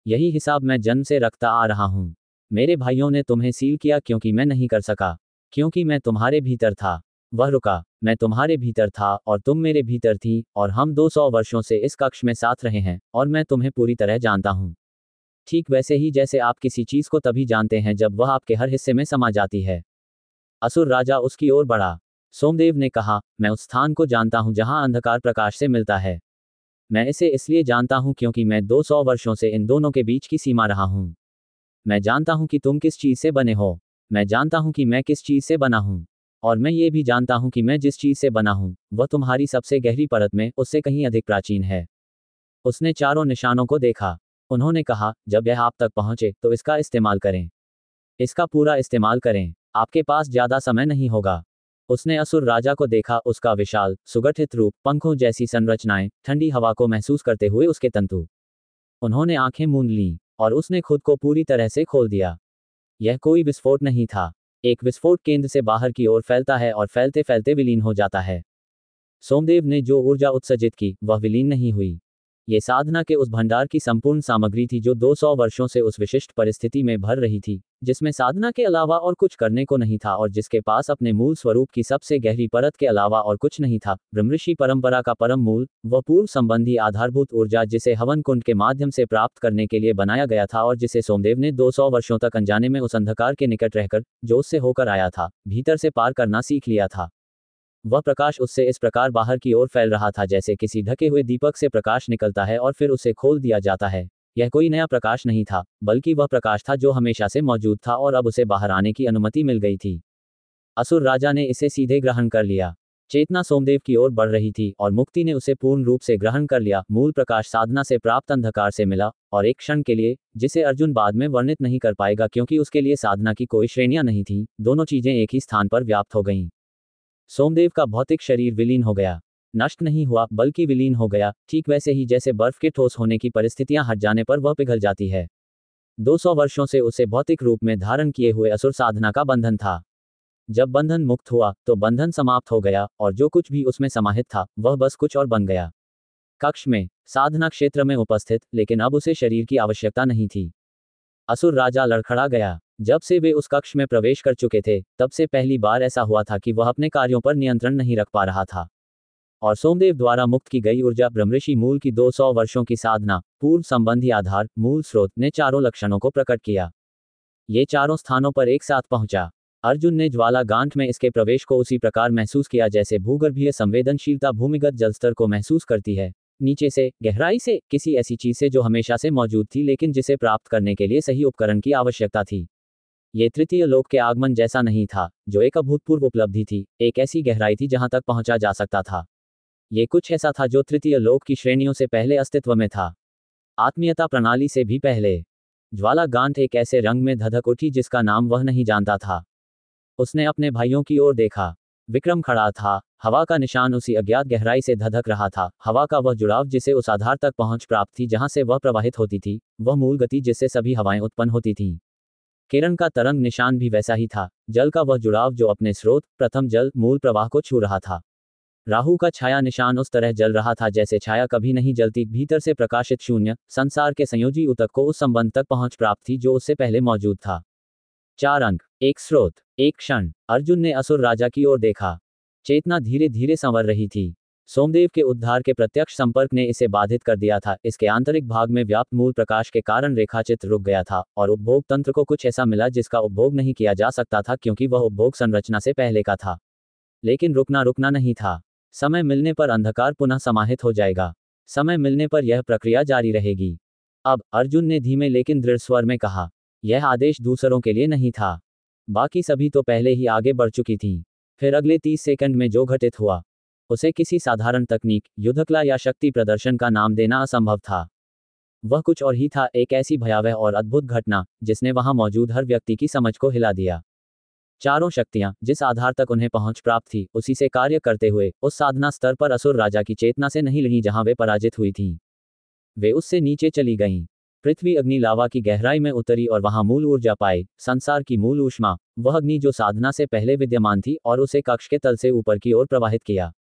यही हिसाब मैं जन्म से रखता आ रहा हूँ। मेरे भाइयों ने तुम्हें सील किया क्योंकि मैं नहीं कर सका, क्योंकि मैं तुम्हारे भीतर था। वह रुका, मैं तुम्हारे भीतर था और तुम मेरे भीतर थी, और हम दो सौ वर्षों से इस कक्ष में साथ रहे हैं, और मैं तुम्हें पूरी तरह जानता हूँ। ठीक वैसे ही जैसे आप किसी चीज को तभी जानते हैं जब वह आपके हर हिस्से में समा जाती है। असुर राजा उसकी ओर बढ़ा। सोमदेव ने कहा, मैं उस स्थान को जानता हूं जहां अंधकार प्रकाश से मिलता है। मैं इसे इसलिए जानता हूं क्योंकि मैं दो सौ वर्षों से इन दोनों के बीच की सीमा रहा हूं। मैं जानता हूं कि तुम किस चीज से बने हो। मैं जानता हूं कि मैं किस चीज से बना हूं। और मैं ये भी जानता हूं कि मैं जिस चीज से बना हूं, वह तुम्हारी सबसे गहरी परत में उससे कहीं अधिक प्राचीन है। उसने चारों निशानों को देखा। उन्होंने कहा, जब यह आप तक पहुंचे तो इसका इस्तेमाल करें। इसका पूरा इस्तेमाल करें। आपके पास ज्यादा समय नहीं होगा। उसने असुर राजा को देखा, उसका विशाल, सुगठित रूप, पंखों जैसी संरचनाएं, ठंडी हवा को महसूस करते हुए उसके तंतु। उन्होंने आंखें मूंद लीं, और उसने खुद को पूरी तरह से खोल दिया। यह कोई विस्फोट नहीं था। एक विस्फोट केंद्र से बाहर की ओर फैलता है और फैलते फैलते विलीन हो जाता है। सोमदेव ने जो ऊर्जा उत्सर्जित की, वह विलीन नहीं हुई। ये साधना के उस भंडार की संपूर्ण सामग्री थी जो दो सौ वर्षों से उस विशिष्ट परिस्थिति में भर रही थी, जिसमें साधना के अलावा और कुछ करने को नहीं था और जिसके पास अपने मूल स्वरूप की सबसे गहरी परत के अलावा और कुछ नहीं था। ब्रह्मऋषि परंपरा का परम मूल, वह पूर्व संबंधी आधारभूत ऊर्जा जिसे हवन कुंड के माध्यम से प्राप्त करने के लिए बनाया गया था और जिसे सोमदेव ने दो सौ वर्षों तक अनजाने में उस अंधकार के निकट रहकर, जो उससे होकर आया था, भीतर से पार करना सीख लिया था। वह प्रकाश उससे इस प्रकार बाहर की ओर फैल रहा था जैसे किसी ढके हुए दीपक से प्रकाश निकलता है और फिर उसे खोल दिया जाता है। यह कोई नया प्रकाश नहीं था, बल्कि वह प्रकाश था जो हमेशा से मौजूद था और अब उसे बाहर आने की अनुमति मिल गई थी। असुर राजा ने इसे सीधे ग्रहण कर लिया। चेतना सोमदेव की ओर बढ़ रही थी और मुक्ति ने उसे पूर्ण रूप से ग्रहण कर लिया। मूल प्रकाश साधना से प्राप्त अंधकार से मिला, और एक क्षण के लिए, जिसे अर्जुन बाद में वर्णित नहीं कर पाएगा क्योंकि उसके लिए साधना की कोई श्रेणियां नहीं थीं, दोनों चीजें एक ही स्थान पर व्याप्त हो गईं। सोमदेव का भौतिक शरीर विलीन हो गया। नष्ट नहीं हुआ, बल्कि विलीन हो गया, ठीक वैसे ही जैसे बर्फ के ठोस होने की परिस्थितियां हट जाने पर वह पिघल जाती है। दो सौ वर्षों से उसे भौतिक रूप में धारण किए हुए असुर साधना का बंधन था। जब बंधन मुक्त हुआ, तो बंधन समाप्त हो गया, और जो कुछ भी उसमें समाहित था, वह बस कुछ और बन गया। कक्ष में, साधना क्षेत्र में उपस्थित, लेकिन अब उसे शरीर की आवश्यकता नहीं थी। असुर राजा लड़खड़ा गया। जब से वे उस कक्ष में प्रवेश कर चुके थे, तब से पहली बार ऐसा हुआ था कि वह अपने कार्यों पर नियंत्रण नहीं रख पा रहा था। और सोमदेव द्वारा मुक्त की गई ऊर्जा, ब्रह्मऋषि मूल की दो सौ वर्षों की साधना, पूर्व संबंधी आधार, मूल स्रोत, ने चारों लक्षणों को प्रकट किया। ये चारों स्थानों पर एक साथ पहुंचा। अर्जुन ने ज्वाला गांठ में इसके प्रवेश को उसी प्रकार महसूस किया जैसे भूगर्भीय संवेदनशीलता भूमिगत जलस्तर को महसूस करती है, नीचे से, गहराई से, किसी ऐसी चीज से जो हमेशा से मौजूद थी लेकिन जिसे प्राप्त करने के लिए सही उपकरण की आवश्यकता थी। ये तृतीय लोक के आगमन जैसा नहीं था, जो एक अभूतपूर्व उपलब्धि थी, एक ऐसी गहराई थी जहां तक पहुंचा जा सकता था। ये कुछ ऐसा था जो तृतीय लोक की श्रेणियों से पहले अस्तित्व में था, आत्मीयता प्रणाली से भी पहले। ज्वाला गांठ एक ऐसे रंग में धधक उठी जिसका नाम वह नहीं जानता था। उसने अपने भाइयों की ओर देखा। विक्रम खड़ा था, हवा का निशान उसी अज्ञात गहराई से धधक रहा था, हवा का वह जुड़ाव जिसे उस आधार तक पहुंच प्राप्त थी जहां से वह प्रवाहित होती थी, वह मूल गति जिससे सभी हवाएं उत्पन्न होती थीं। किरण का तरंग निशान भी वैसा ही था, जल का वह जुड़ाव जो अपने स्रोत, प्रथम जल, मूल प्रवाह को छू रहा था। राहु का छाया निशान उस तरह जल रहा था जैसे छाया कभी नहीं जलती, भीतर से प्रकाशित शून्य, संसार के संयोजी ऊतक को उस संबंध तक पहुंच प्राप्त थी जो उससे पहले मौजूद था। चार अंक, एक स्रोत, एक क्षण। अर्जुन ने असुर राजा की ओर देखा। चेतना धीरे धीरे संवर रही थी। सोमदेव के उद्धार के प्रत्यक्ष संपर्क ने इसे बाधित कर दिया था। इसके आंतरिक भाग में व्याप्त मूल प्रकाश के कारण रेखाचित्र रुक गया था, और उपभोग तंत्र को कुछ ऐसा मिला जिसका उपभोग नहीं किया जा सकता था क्योंकि वह उपभोग संरचना से पहले का था। लेकिन रुकना रुकना नहीं था। समय मिलने पर अंधकार पुनः समाहित हो जाएगा। समय मिलने पर यह प्रक्रिया जारी रहेगी। अब, अर्जुन ने धीमे लेकिन दृढ़ स्वर में कहा। यह आदेश दूसरों के लिए नहीं था। बाकी सभी तो पहले ही आगे बढ़ चुकी थीं। फिर अगले तीस सेकंड में जो घटित हुआ, उसे किसी साधारण तकनीक, युद्धकला या शक्ति प्रदर्शन का नाम देना असंभव था। वह कुछ और ही था, एक ऐसी भयावह और अद्भुत घटना जिसने वहां मौजूद हर व्यक्ति की समझ को हिला दिया। चारों शक्तियां, जिस आधार तक उन्हें पहुंच प्राप्त थी, उसी से कार्य करते हुए, उस साधना स्तर पर असुर राजा की चेतना से नहीं लड़ी जहां वे पराजित हुई थीं। वे उससे नीचे चली गईं। पृथ्वी अग्नि लावा की गहराई में उतरी और वहां मूल ऊर्जा पाई, संसार की मूल ऊष्मा, वह अग्नि जो साधना से पहले विद्यमान थी, और उसे कक्ष के तल से ऊपर की ओर प्रवाहित किया।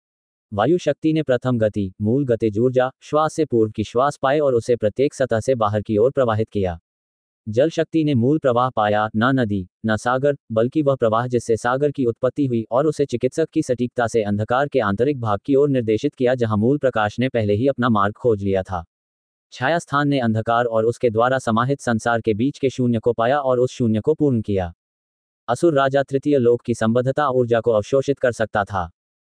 वायु शक्ति ने प्रथम गति, मूल गतिज ऊर्जा, श्वास से पूर्व की श्वास पाए और उसे प्रत्येक सतह से बाहर की ओर प्रवाहित किया। जल शक्ति ने मूल प्रवाह पाया, न नदी, न सागर, बल्कि वह प्रवाह जिससे सागर की उत्पत्ति हुई और उसे चिकित्सक की सटीकता से अंधकार के आंतरिक भाग की ओर निर्देशित किया जहां मूल प्रकाश ने पहले ही अपना मार्ग खोज लिया था। छाया स्थान ने अंधकार और उसके द्वारा समाहित संसार के बीच के शून्य को पाया और उस शून्य को पूर्ण किया। असुर राजा तृतीय लोक की संबद्धता ऊर्जा को अवशोषित कर सकता था।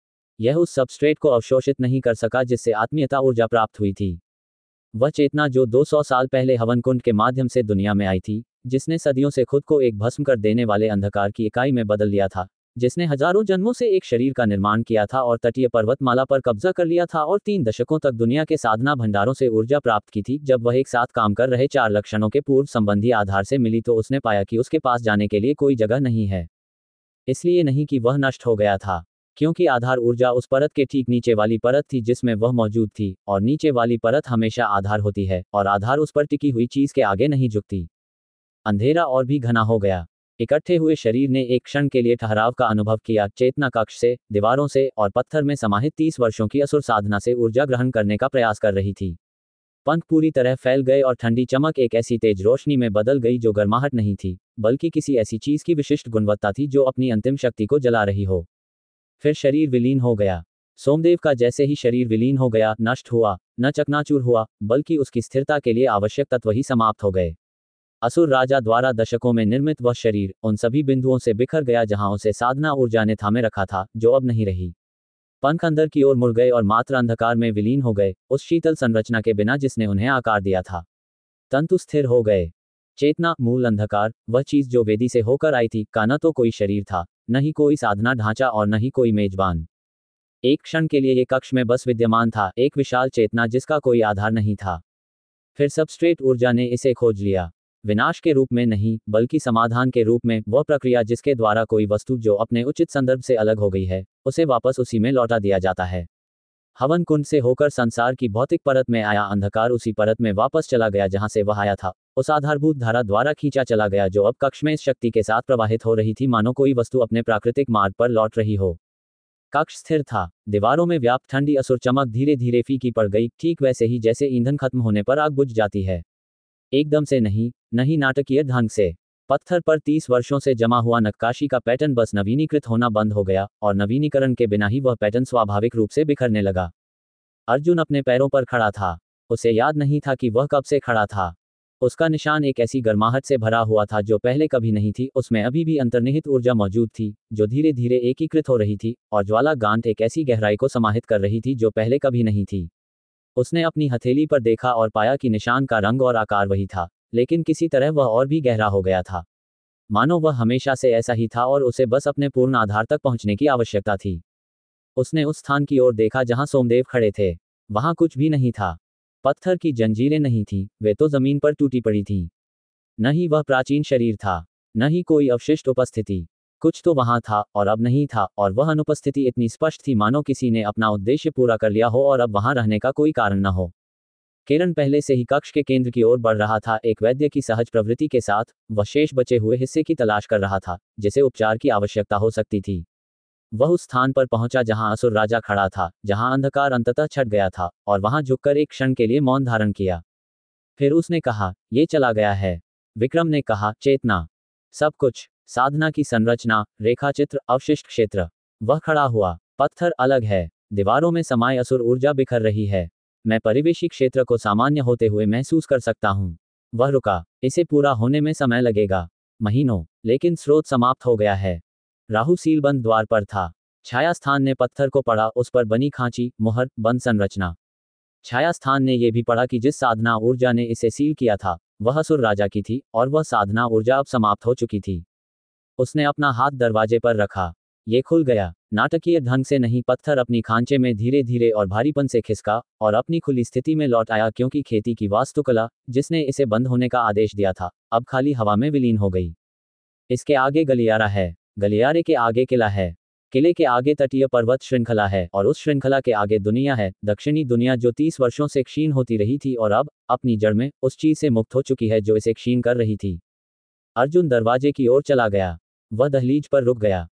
यह उस सबस्ट्रेट को अवशोषित नहीं कर सका जिससे आत्मीयता ऊर्जा प्राप्त हुई थी। वह चेतना जो दो सौ साल पहले हवन कुंड के माध्यम से दुनिया में आई थी, जिसने सदियों से खुद को एक भस्म कर देने वाले अंधकार की इकाई में बदल लिया था, जिसने हजारों जन्मों से एक शरीर का निर्माण किया था और तटीय पर्वतमाला पर कब्जा कर लिया था और तीन दशकों तक दुनिया के साधना भंडारों से ऊर्जा प्राप्त की थी। जब वह एक साथ काम कर रहे चार लक्षणों के पूर्व संबंधी आधार से मिली तो उसने पाया कि उसके पास जाने के लिए कोई जगह नहीं है। इसलिए नहीं कि वह नष्ट हो गया था, क्योंकि आधार ऊर्जा उस परत के ठीक नीचे वाली परत थी जिसमें वह मौजूद थी, और नीचे वाली परत हमेशा आधार होती है, और आधार उस पर टिकी हुई चीज के आगे नहीं झुकती। अंधेरा और भी घना हो गया। इकट्ठे हुए शरीर ने एक क्षण के लिए ठहराव का अनुभव किया। चेतना कक्ष से, दीवारों से और पत्थर में समाहित तीस वर्षों की असुर साधना से ऊर्जा ग्रहण करने का प्रयास कर रही थी। पंख पूरी तरह फैल गए और ठंडी चमक एक ऐसी तेज रोशनी में बदल गई जो गर्माहट नहीं थी, बल्कि किसी ऐसी चीज की विशिष्ट गुणवत्ता थी जो अपनी अंतिम शक्ति को जला रही हो। फिर शरीर विलीन हो गया। सोमदेव का जैसे ही शरीर विलीन हो गया, नष्ट हुआ, न चकनाचूर हुआ, बल्कि उसकी स्थिरता के लिए आवश्यक तत्व ही समाप्त हो गए। असुर राजा द्वारा दशकों में निर्मित वह शरीर उन सभी बिंदुओं से बिखर गया जहां उसे साधना ऊर्जा ने थामे रखा था, जो अब नहीं रही। पंख अंदर की ओर मुड़ गए और मात्र अंधकार में विलीन हो गए, उस शीतल संरचना के बिना जिसने उन्हें आकार दिया था। तंतु स्थिर हो गए। चेतना, मूल अंधकार, वह चीज जो वेदी से होकर आई थी, का न तो कोई शरीर था, न ही कोई साधना ढांचा और न ही कोई मेजबान। एक क्षण के लिए ये कक्ष में बस विद्यमान था, एक विशाल चेतना जिसका कोई आधार नहीं था। फिर सबस्ट्रेट ऊर्जा ने इसे खोज लिया। विनाश के रूप में नहीं, बल्कि समाधान के रूप में, वह प्रक्रिया जिसके द्वारा कोई वस्तु जो अपने उचित संदर्भ से अलग हो गई है, उसे वापस उसी में लौटा दिया जाता है। हवन कुंड से होकर संसार की भौतिक परत में आया अंधकार उसी परत में वापस चला गया जहां से वह आया था, उस आधारभूत धारा द्वारा खींचा चला गया जो अब कक्ष में इस शक्ति के साथ प्रवाहित हो रही थी, मानो कोई वस्तु अपने प्राकृतिक मार्ग पर लौट रही हो। कक्ष स्थिर था। दीवारों में व्याप्त ठंडी असुर चमक धीरे धीरे फीकी पड़ गई, ठीक वैसे ही जैसे ईंधन खत्म होने पर आग बुझ जाती है। एकदम से नहीं, नहीं नाटकीय ढंग से। पत्थर पर तीस वर्षों से जमा हुआ नक्काशी का पैटर्न बस नवीनीकृत होना बंद हो गया, और नवीनीकरण के बिना ही वह पैटर्न स्वाभाविक रूप से बिखरने लगा। अर्जुन अपने पैरों पर खड़ा था। उसे याद नहीं था कि वह कब से खड़ा था। उसका निशान एक ऐसी गर्माहट से भरा हुआ था जो पहले कभी नहीं थी। उसमें अभी भी अंतर्निहित ऊर्जा मौजूद थी, जो धीरे धीरे एकीकृत हो रही थी, और ज्वाला गांठ एक ऐसी गहराई को समाहित कर रही थी जो पहले कभी नहीं थी। उसने अपनी हथेली पर देखा और पाया कि निशान का रंग और आकार वही था, लेकिन किसी तरह वह और भी गहरा हो गया था, मानो वह हमेशा से ऐसा ही था और उसे बस अपने पूर्ण आधार तक पहुंचने की आवश्यकता थी। उसने उस स्थान की ओर देखा जहां सोमदेव खड़े थे। वहां कुछ भी नहीं था। पत्थर की जंजीरें नहीं थीं, वे तो जमीन पर टूटी पड़ी थीं। न ही वह प्राचीन शरीर था, न ही कोई अवशिष्ट उपस्थिति। कुछ तो वहां था और अब नहीं था, और वह अनुपस्थिति इतनी स्पष्ट थी मानो किसी ने अपना उद्देश्य पूरा कर लिया हो और अब वहां रहने का कोई कारण न हो। किरण पहले से ही कक्ष के केंद्र की ओर बढ़ रहा था, एक वैद्य की सहज प्रवृत्ति के साथ। वह शेष बचे हुए हिस्से की तलाश कर रहा था, जिसे उपचार की आवश्यकता हो सकती थी। वह उस स्थान पर पहुंचा जहां असुर राजा खड़ा था, जहां अंधकार अंततः छट गया था, और वहां झुककर एक क्षण के लिए मौन धारण किया। फिर उसने कहा, ये चला गया है। विक्रम ने कहा, चेतना, सब कुछ, साधना की संरचना, रेखाचित्र, अवशिष्ट क्षेत्र। वह खड़ा हुआ। पत्थर अलग है, दीवारों में समाये असुर ऊर्जा बिखर रही है। मैं परिवेशी क्षेत्र को सामान्य होते हुए महसूस कर सकता हूं। वह रुका। इसे पूरा होने में समय लगेगा, महीनों, लेकिन स्रोत समाप्त हो गया है। राहु सीलबंद द्वार पर था। छाया स्थान ने पत्थर को पढ़ा, उस पर बनी खांची, मुहर, बंद संरचना। छाया स्थान ने यह भी पढ़ा कि जिस साधना ऊर्जा ने इसे सील किया था, वह असुर राजा की थी, और वह साधना ऊर्जा अब समाप्त हो चुकी थी। उसने अपना हाथ दरवाजे पर रखा। ये खुल गया। नाटकीय ढंग से नहीं, पत्थर अपनी खांचे में धीरे धीरे और भारीपन से खिसका और अपनी खुली स्थिति में लौट आया, क्योंकि खेती की वास्तुकला, जिसने इसे बंद होने का आदेश दिया था, अब खाली हवा में विलीन हो गई। इसके आगे गलियारा है, गलियारे के आगे किला है, किले के आगे तटीय पर्वत श्रृंखला है, और उस श्रृंखला के आगे दुनिया है, दक्षिणी दुनिया, जो तीस वर्षों से क्षीण होती रही थी और अब अपनी जड़ में उस चीज से मुक्त हो चुकी है जो इसे क्षीण कर रही थी। अर्जुन दरवाजे की ओर चला गया। वह दहलीज पर रुक गया।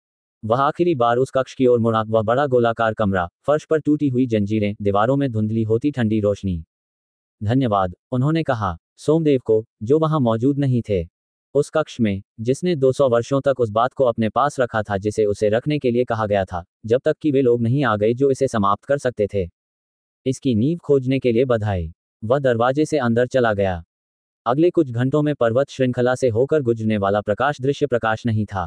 वह आखिरी बार उस कक्ष की ओर मुड़ा। वह बड़ा गोलाकार कमरा, फर्श पर टूटी हुई जंजीरें, दीवारों में धुंधली होती ठंडी रोशनी। धन्यवाद, उन्होंने कहा सोमदेव को, जो वहां मौजूद नहीं थे। उस कक्ष में, जिसने दो सौ वर्षों तक उस बात को अपने पास रखा था जिसे उसे रखने के लिए कहा गया था, जब तक कि वे लोग नहीं आ गए जो इसे समाप्त कर सकते थे। इसकी नींव खोजने के लिए बधाई। वह दरवाजे से अंदर चला गया। अगले कुछ घंटों में पर्वत श्रृंखला से होकर गुजरने वाला प्रकाश दृश्य प्रकाश नहीं था।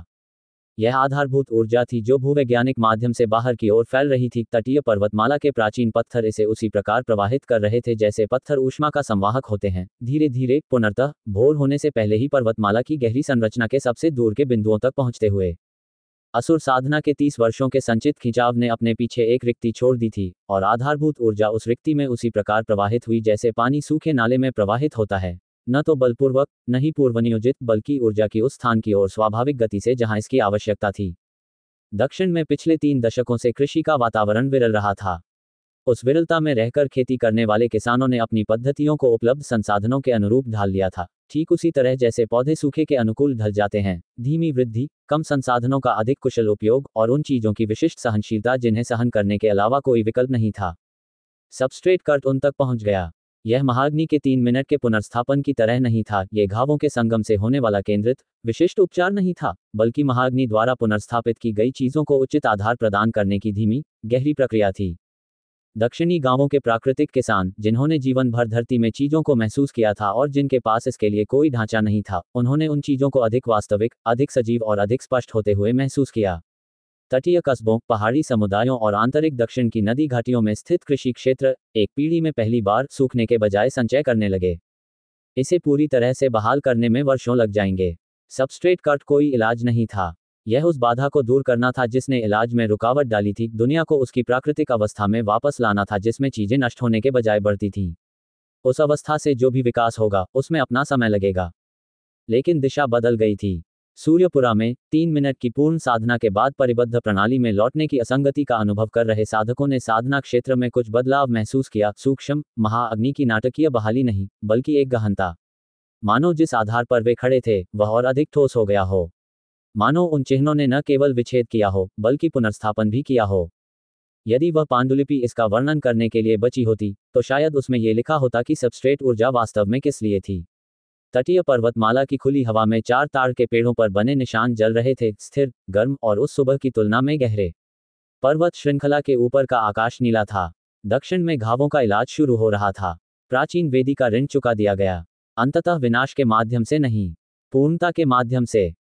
यह आधारभूत ऊर्जा थी जो भूवैज्ञानिक माध्यम से बाहर की ओर फैल रही थी। तटीय पर्वतमाला के प्राचीन पत्थर इसे उसी प्रकार प्रवाहित कर रहे थे जैसे पत्थर ऊष्मा का संवाहक होते हैं, धीरे धीरे, पुनर्तः, भोर होने से पहले ही पर्वतमाला की गहरी संरचना के सबसे दूर के बिंदुओं तक पहुंचते हुए। असुर साधना के तीस वर्षों के संचित खिंचाव ने अपने पीछे एक रिक्ति छोड़ दी थी, और आधारभूत ऊर्जा उस रिक्ति में उसी प्रकार प्रवाहित हुई जैसे पानी सूखे नाले में प्रवाहित होता है, न तो बलपूर्वक, न ही पूर्वनियोजित, बल्कि ऊर्जा की उस स्थान की ओर स्वाभाविक गति से जहां इसकी आवश्यकता थी। दक्षिण में पिछले तीन दशकों से कृषि का वातावरण विरल रहा था। उस विरलता में रहकर खेती करने वाले किसानों ने अपनी पद्धतियों को उपलब्ध संसाधनों के अनुरूप ढाल लिया था, ठीक उसी तरह जैसे पौधे सूखे के अनुकूल ढल जाते हैं, धीमी वृद्धि, कम संसाधनों का अधिक कुशल उपयोग और उन चीजों की विशिष्ट सहनशीलता जिन्हें सहन करने के अलावा कोई विकल्प नहीं था। सबस्ट्रेट कट उन तक पहुंच गया। यह महाग्नि के तीन मिनट के पुनर्स्थापन की तरह नहीं था। यह घावों के संगम से होने वाला केंद्रित, विशिष्ट उपचार नहीं था, बल्कि महाग्नि द्वारा पुनर्स्थापित की गई चीजों को उचित आधार प्रदान करने की धीमी, गहरी प्रक्रिया थी। दक्षिणी गांवों के प्राकृतिक किसान, जिन्होंने जीवन भर धरती में चीजों को महसूस किया था और जिनके पास इसके लिए कोई ढांचा नहीं था, उन्होंने उन चीजों को अधिक वास्तविक, अधिक सजीव और अधिक स्पष्ट होते हुए महसूस किया। तटीय कस्बों, पहाड़ी समुदायों और आंतरिक दक्षिण की नदी घाटियों में स्थित कृषि क्षेत्र एक पीढ़ी में पहली बार सूखने के बजाय संचय करने लगे। इसे पूरी तरह से बहाल करने में वर्षों लग जाएंगे। सबस्ट्रेट कट कोई इलाज नहीं था। यह उस बाधा को दूर करना था जिसने इलाज में रुकावट डाली थी, दुनिया को उसकी प्राकृतिक अवस्था में वापस लाना था जिसमें चीजें नष्ट होने के बजाय बढ़ती थीं। उस अवस्था से जो भी विकास होगा, उसमें अपना समय लगेगा। लेकिन दिशा बदल गई थी। सूर्यपुरा में तीन मिनट की पूर्ण साधना के बाद परिबद्ध प्रणाली में लौटने की असंगति का अनुभव कर रहे साधकों ने साधना क्षेत्र में कुछ बदलाव महसूस किया। सूक्ष्म, महाअग्नि की नाटकीय बहाली नहीं, बल्कि एक गहनता। मानो जिस आधार पर वे खड़े थे, वह और अधिक ठोस हो गया हो। मानो उन चिन्हों ने न केवल विच्छेद किया हो, बल्कि पुनर्स्थापन भी किया हो। यदि वह पांडुलिपि इसका वर्णन करने के लिए बची होती, तो शायद उसमें यह लिखा होता कि सबस्ट्रेट ऊर्जा वास्तव में किस लिए थी। तटीय पर्वतमाला की खुली हवा में चार ताड़ के पेड़ों पर बने निशान जल रहे थे, स्थिर, गर्म और उस सुबह की तुलना में गहरे। पर्वत श्रृंखला के ऊपर का आकाश नीला था। दक्षिण में घावों का इलाज शुरू हो रहा था। प्राचीन वेदी का ऋण चुका दिया गया, अंततः विनाश के माध्यम से नहीं, पूर्णता के माध्यम से।